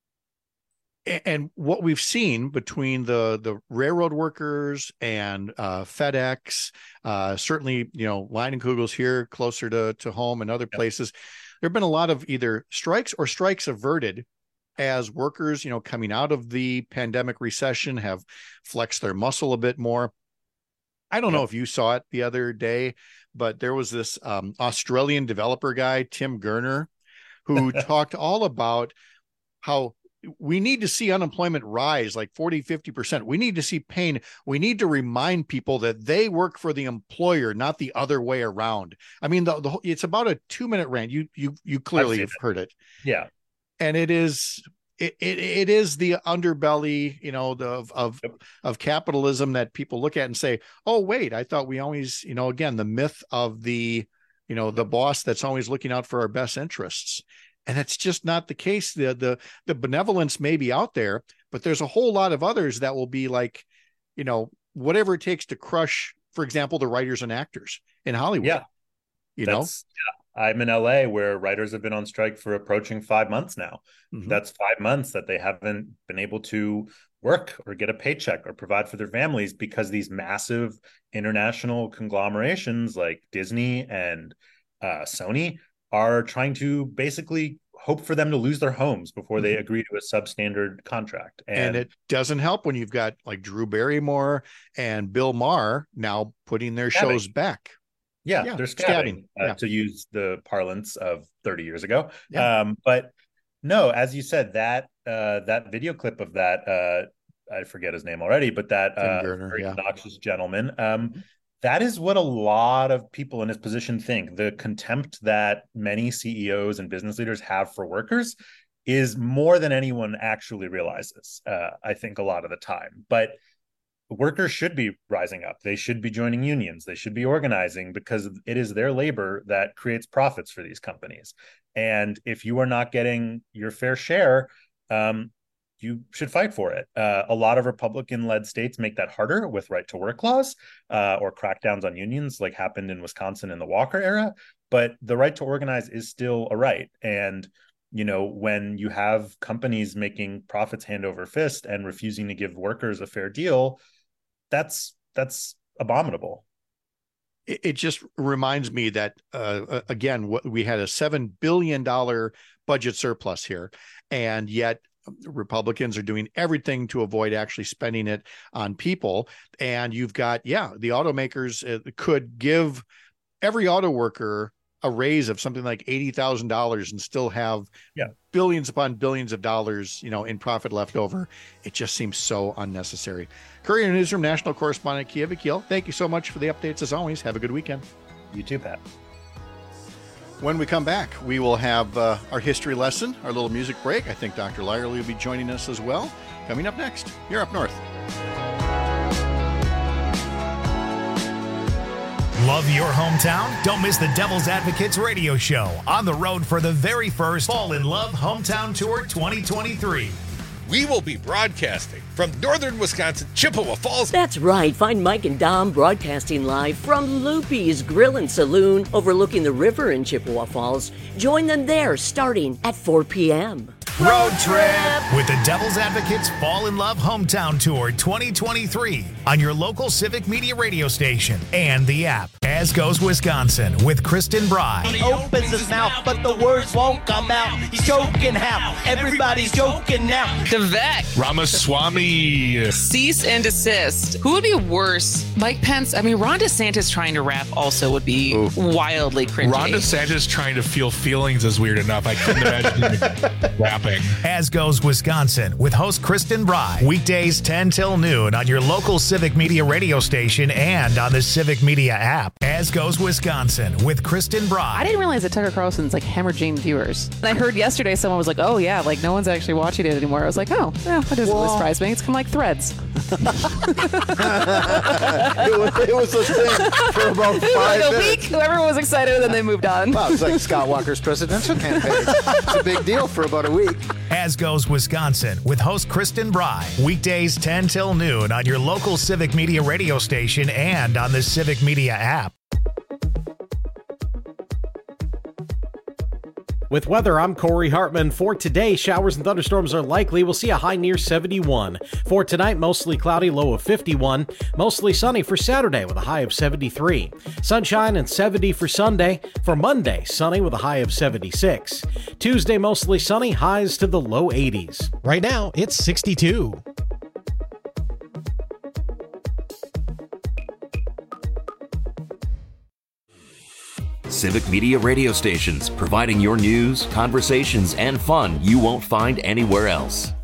And what we've seen between the the railroad workers and uh, FedEx, uh, certainly, you know, Leinenkugel's here closer to, to home and other places, there have been a lot of either strikes or strikes averted as workers, you know, coming out of the pandemic recession have flexed their muscle a bit more. I don't know if you saw it the other day, but there was this um, Australian developer guy, Tim Gurner, who talked all about how we need to see unemployment rise like forty, fifty percent. We need to see pain. We need to remind people that they work for the employer, not the other way around. I mean, the, the it's about a two minute rant. You, you, you clearly have heard it. Yeah. And it is, it, it, it is the underbelly, you know, the, of, of, of capitalism that people look at and say, oh, wait, I thought we always, you know, again, the myth of the, you know, the boss that's always looking out for our best interests. And that's just not the case. The, the, the benevolence may be out there, but there's a whole lot of others that will be like, you know, whatever it takes to crush, for example, the writers and actors in Hollywood. Yeah. You that's, know, yeah. I'm in L A where writers have been on strike for approaching five months now. Mm-hmm. That's five months that they haven't been able to work or get a paycheck or provide for their families because these massive international conglomerations like Disney and uh, Sony are trying to basically hope for them to lose their homes before they agree to a substandard contract. And, and it doesn't help when you've got like Drew Barrymore and Bill Maher now putting their scabbing. shows back. Yeah, yeah they're scabbing, scabbing. Uh, yeah. to use the parlance of thirty years ago. Yeah. Um, but no, as you said, that uh, that video clip of that, uh, I forget his name already, but that uh, Gurner, very yeah. obnoxious gentleman, um, mm-hmm. that is what a lot of people in his position think. The contempt that many C E Os and business leaders have for workers is more than anyone actually realizes, uh, I think, a lot of the time. But workers should be rising up. They should be joining unions. They should be organizing because it is their labor that creates profits for these companies. And if you are not getting your fair share, um, you should fight for it. Uh, a lot of Republican-led states make that harder with right-to-work laws uh, or crackdowns on unions like happened in Wisconsin in the Walker era. But the right to organize is still a right. And, you know, when you have companies making profits hand over fist and refusing to give workers a fair deal, that's that's abominable. It, it just reminds me that, uh, again, what, we had a seven billion dollars budget surplus here, and yet Republicans are doing everything to avoid actually spending it on people. And you've got, yeah, the automakers uh, could give every auto worker a raise of something like eighty thousand dollars and still have yeah. billions upon billions of dollars, you know, in profit left over. It just seems so unnecessary. Courier Newsroom National Correspondent Kia Vakil, thank you so much for the updates as always. Have a good weekend. You too, Pat. When we come back, we will have uh, our history lesson, our little music break. I think Doctor Lyerly will be joining us as well. Coming up next, here up north. Love your hometown? Don't miss the Devil's Advocates radio show on the road for the very first Fall in Love Hometown Tour twenty twenty-three. We will be broadcasting from northern Wisconsin, Chippewa Falls. That's right. Find Mike and Dom broadcasting live from Loopy's Grill and Saloon overlooking the river in Chippewa Falls. Join them there starting at four p.m. Road trip with the Devil's Advocates Fall in Love Hometown Tour twenty twenty-three on your local Civic Media radio station and the app. As goes Wisconsin with Kristen Bry. He opens his mouth, but the words won't come out. He's joking how? Everybody's joking now. Devek. Ramaswamy. Cease and desist. Who would be worse? Mike Pence? I mean, Ron DeSantis trying to rap also would be Ooh. wildly cringy. Ron DeSantis trying to feel feelings is weird enough. I couldn't imagine him rapping. quick. As Goes Wisconsin with host Kristen Bry. Weekdays ten till noon on your local Civic Media radio station and on the Civic Media app. As Goes Wisconsin with Kristen Bry. I didn't realize that Tucker Carlson's like hemorrhaging viewers. And I heard yesterday someone was like, oh yeah, like no one's actually watching it anymore. I was like, oh, yeah, that doesn't really surprise me. It's kind of like Threads. it, was, it was a thing for about five like a minutes. week, everyone was excited, and then they moved on. Wow, it's like Scott Walker's presidential campaign. It's a big deal for about a week. As Goes Wisconsin with host Kristen Bry. Weekdays ten till noon on your local Civic Media radio station and on the Civic Media app. With weather, I'm Corey Hartman. For today, showers and thunderstorms are likely. We'll see a high near seventy-one. For tonight, mostly cloudy, low of fifty-one. Mostly sunny for Saturday with a high of seventy-three. Sunshine and seventy for Sunday. For Monday, sunny with a high of seventy-six. Tuesday, mostly sunny, highs to the low eighties. Right now, it's sixty-two. Civic Media radio stations, providing your news, conversations, and fun you won't find anywhere else.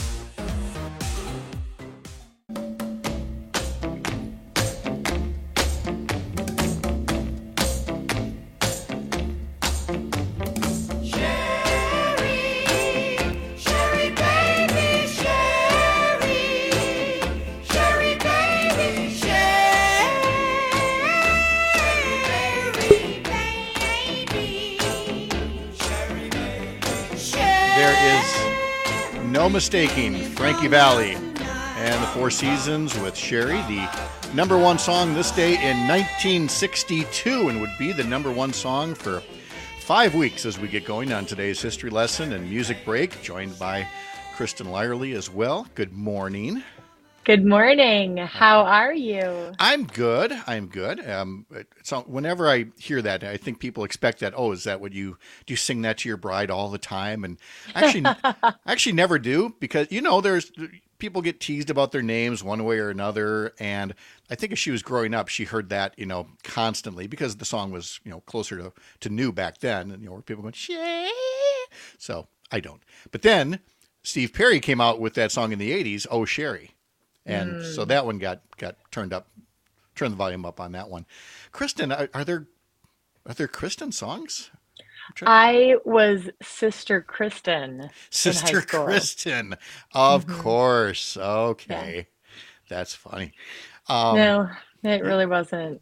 No mistaking Frankie Valli and the Four Seasons with Sherry, the number one song this day in nineteen sixty-two, and would be the number one song for five weeks as we get going on today's history lesson and music break, joined by Kristen Lyerly as well. Good morning. Good morning. How are you? I'm good. I'm good. Um, so whenever I hear that, I think people expect that. Oh, is that what you do? You sing that to your bride all the time? And actually, I actually never do, because you know, there's people get teased about their names one way or another. And I think as she was growing up, she heard that, you know, constantly, because the song was, you know, closer to, to new back then. And you know, where people going, Shay. So I don't. But then Steve Perry came out with that song in the eighties, Oh Sherry. And mm. so that one got, got turned up, turned the volume up on that one. Kristen, are, are there are there Kristen songs? I was Sister Kristen. Sister Kristen, of mm-hmm. course. Okay, yeah. That's funny. Um, no, it really wasn't.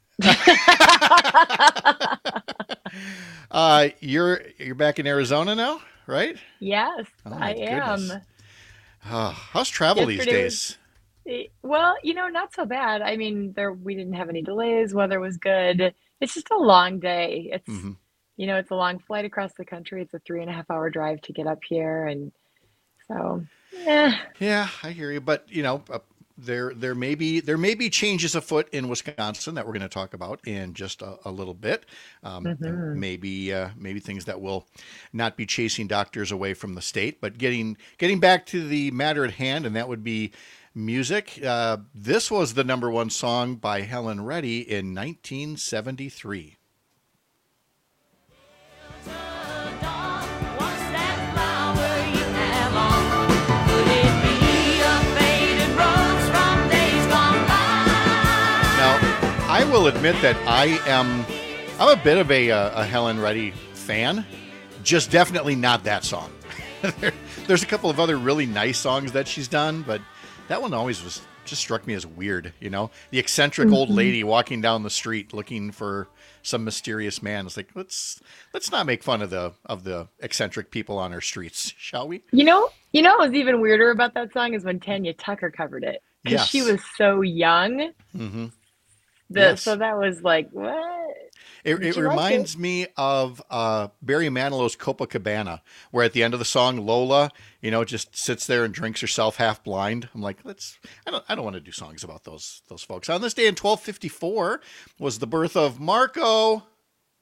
uh, you're you're back in Arizona now, right? Yes, oh, I goodness. am. Uh, how's travel Yesterday these days? Was- Well, you know, not so bad. I mean, there we didn't have any delays. Weather was good. It's just a long day. It's, mm-hmm. you know, it's a long flight across the country. It's a three and a half hour drive to get up here, and so, yeah. Yeah, I hear you. But you know, uh, there there may be there may be changes afoot in Wisconsin that we're going to talk about in just a, a little bit. Um, mm-hmm. Maybe uh, maybe things that will not be chasing doctors away from the state, but getting getting back to the matter at hand, and that would be music. Uh, this was the number one song by Helen Reddy in nineteen seventy-three. Now, I will admit that I am I'm a bit of a, a Helen Reddy fan, just definitely not that song. there, there's a couple of other really nice songs that she's done, but that one always was just struck me as weird, you know, the eccentric mm-hmm. old lady walking down the street looking for some mysterious man. It's like, let's let's not make fun of the of the eccentric people on our streets, shall we? You know, you know what was even weirder about that song is when Tanya Tucker covered it, because yes. she was so young. Mm-hmm. The, yes. So that was like, what? It, it reminds like it? me of uh, Barry Manilow's Copacabana, where at the end of the song, Lola, you know, just sits there and drinks herself half blind. I'm like, let's. I don't. I don't want to do songs about those those folks. On this day in twelve fifty-four was the birth of Marco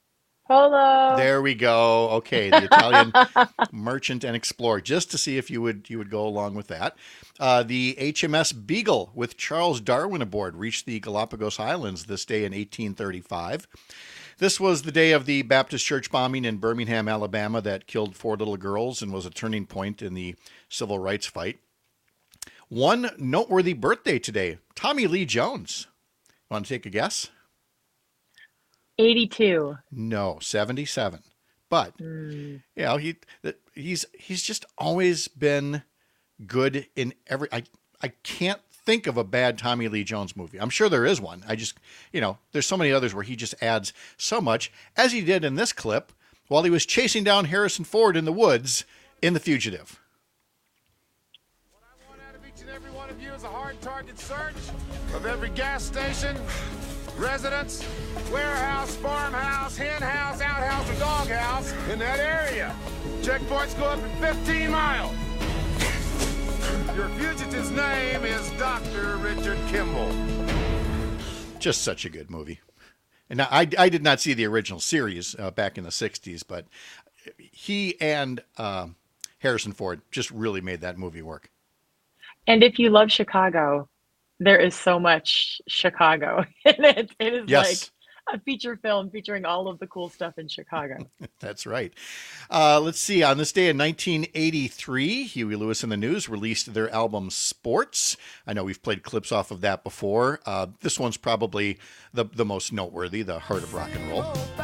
Polo. There we go. Okay, the Italian merchant and explorer, just to see if you would you would go along with that. Uh, the H M S Beagle with Charles Darwin aboard reached the Galapagos Islands this day in eighteen thirty-five. This was the day of the Baptist church bombing in Birmingham, Alabama that killed four little girls and was a turning point in the civil rights fight. One noteworthy birthday today, Tommy Lee Jones. Want to take a guess? eighty-two. No, seventy-seven. But Mm. you know, he he's he's just always been good in every. I I can't think of a bad Tommy Lee Jones movie. I'm sure there is one. I just you know, there's so many others where he just adds so much, as he did in this clip while he was chasing down Harrison Ford in the woods in The Fugitive. What I want out of each and every one of you is a hard target search of every gas station, residence, warehouse, farmhouse, hen house, outhouse, or doghouse in that area. Checkpoints go up in fifteen miles. Your fugitive's name is Doctor Richard Kimball. Just such a good movie. And I, I did not see the original series uh, back in the sixties, but he and uh, Harrison Ford just really made that movie work. And if you love Chicago, there is so much Chicago in it. It is Yes. like a feature film featuring all of the cool stuff in Chicago. That's right. Uh, let's see. On this day in nineteen eighty-three, Huey Lewis and the News released their album Sports. I know we've played clips off of that before. Uh, this one's probably the, the most noteworthy, the heart of rock and roll.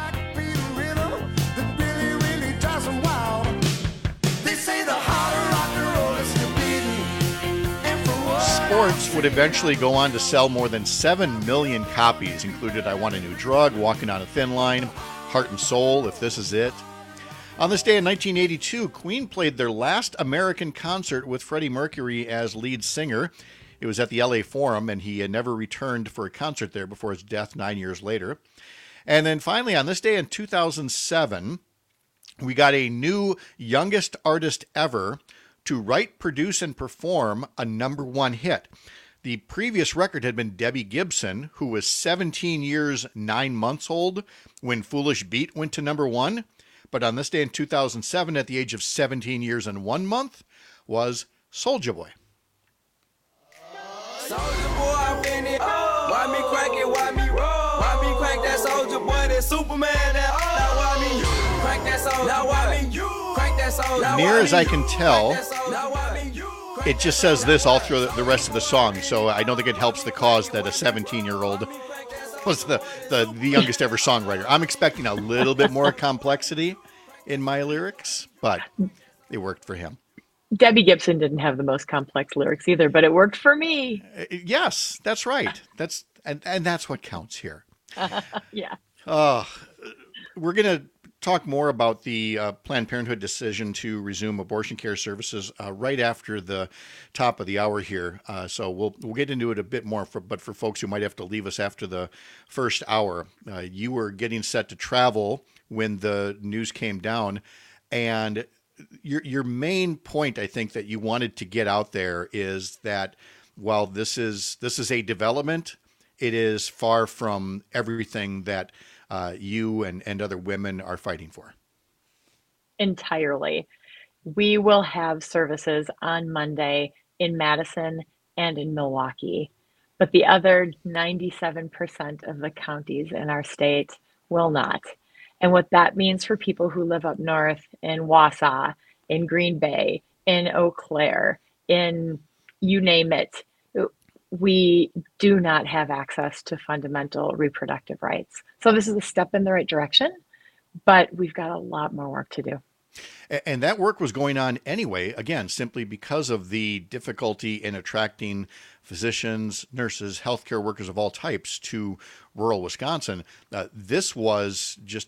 Sports would eventually go on to sell more than seven million copies, included I Want a New Drug, Walking on a Thin Line, Heart and Soul, If This Is It. On this day in nineteen eighty-two, Queen played their last American concert with Freddie Mercury as lead singer. It was at the L A Forum, and he had never returned for a concert there before his death nine years later. And then finally, on this day in two thousand seven, we got a new youngest artist ever to write, produce, and perform a number one hit. The previous record had been Debbie Gibson, who was seventeen years, nine months old when Foolish Beat went to number one. But on this day in two thousand seven, at the age of seventeen years and one month, was Soulja Boy. Soulja Boy, I win it. Why me crack it? Why me roll? Why me crack that Soulja Boy? That Superman? That now why me you crack that Soulja? Now why me you crack that Soulja? Near as I can tell, it just says this all through the rest of the song, so I don't think it helps the cause that a seventeen-year-old was the, the, the youngest ever songwriter. I'm expecting a little bit more complexity in my lyrics, but it worked for him. Debbie Gibson didn't have the most complex lyrics either, but it worked for me. Yes, that's right. That's and, and that's what counts here. Yeah. Uh, we're going to talk more about the uh, Planned Parenthood decision to resume abortion care services uh, right after the top of the hour here. Uh, so we'll we'll get into it a bit more. For, but for folks who might have to leave us after the first hour, uh, you were getting set to travel when the news came down, and your your main point, I think, that you wanted to get out there is that while this is this is a development, it is far from everything that uh, you and, and other women are fighting for. Entirely. We will have services on Monday in Madison and in Milwaukee, but the other ninety-seven percent of the counties in our state will not. And what that means for people who live up north in Wausau, in Green Bay, in Eau Claire, in you name it, we do not have access to fundamental reproductive rights. So this is a step in the right direction, but we've got a lot more work to do. And that work was going on anyway, again, simply because of the difficulty in attracting physicians, nurses, healthcare workers of all types to rural Wisconsin. Uh, this was just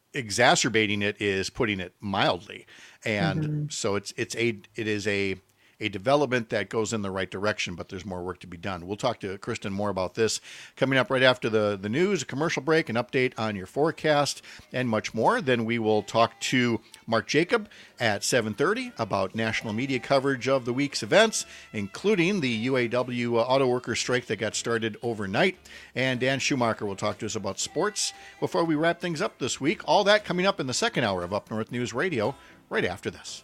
exacerbating it, is putting it mildly. And mm-hmm. so it's it's a it is a a development that goes in the right direction, but there's more work to be done. We'll talk to Kristen more about this coming up right after the, the news, a commercial break, an update on your forecast, and much more. Then we will talk to Mark Jacob at seven thirty about national media coverage of the week's events, including the U A W auto workers strike that got started overnight. And Dan Schumacher will talk to us about sports before we wrap things up this week. All that coming up in the second hour of Up North News Radio right after this.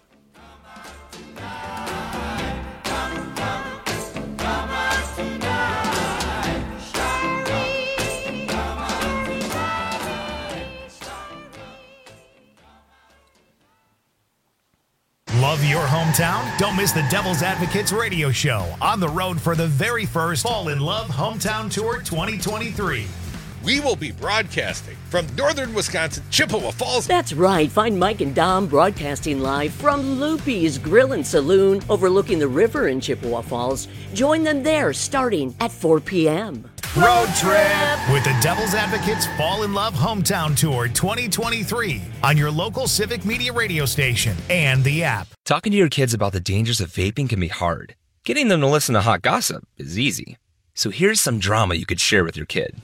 Love your hometown? Don't miss the Devil's Advocates radio show on the road for the very first Fall in Love Hometown Tour twenty twenty-three. We will be broadcasting from northern Wisconsin, Chippewa Falls. That's right. Find Mike and Dom broadcasting live from Loopy's Grill and Saloon overlooking the river in Chippewa Falls. Join them there starting at four p.m. Road trip with the Devil's Advocates Fall in Love Hometown Tour twenty twenty-three on your local Civic Media radio station and the app. Talking to your kids about the dangers of vaping can be hard. Getting them to listen to hot gossip is easy. So here's some drama you could share with your kid.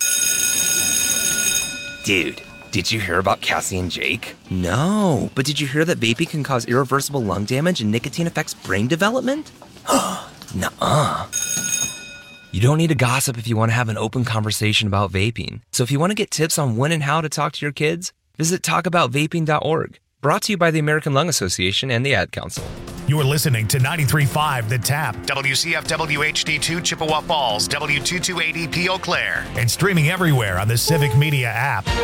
Dude, did you hear about Cassie and Jake? No, but did you hear that vaping can cause irreversible lung damage and nicotine affects brain development? Nuh-uh. You don't need to gossip if you want to have an open conversation about vaping. So if you want to get tips on when and how to talk to your kids, visit talk about vaping dot org. Brought to you by the American Lung Association and the Ad Council. You're listening to ninety-three point five The Tap, W C F W H D two Chippewa Falls, W two twenty-eight E P Eau Claire, and streaming everywhere on the Civic Media app.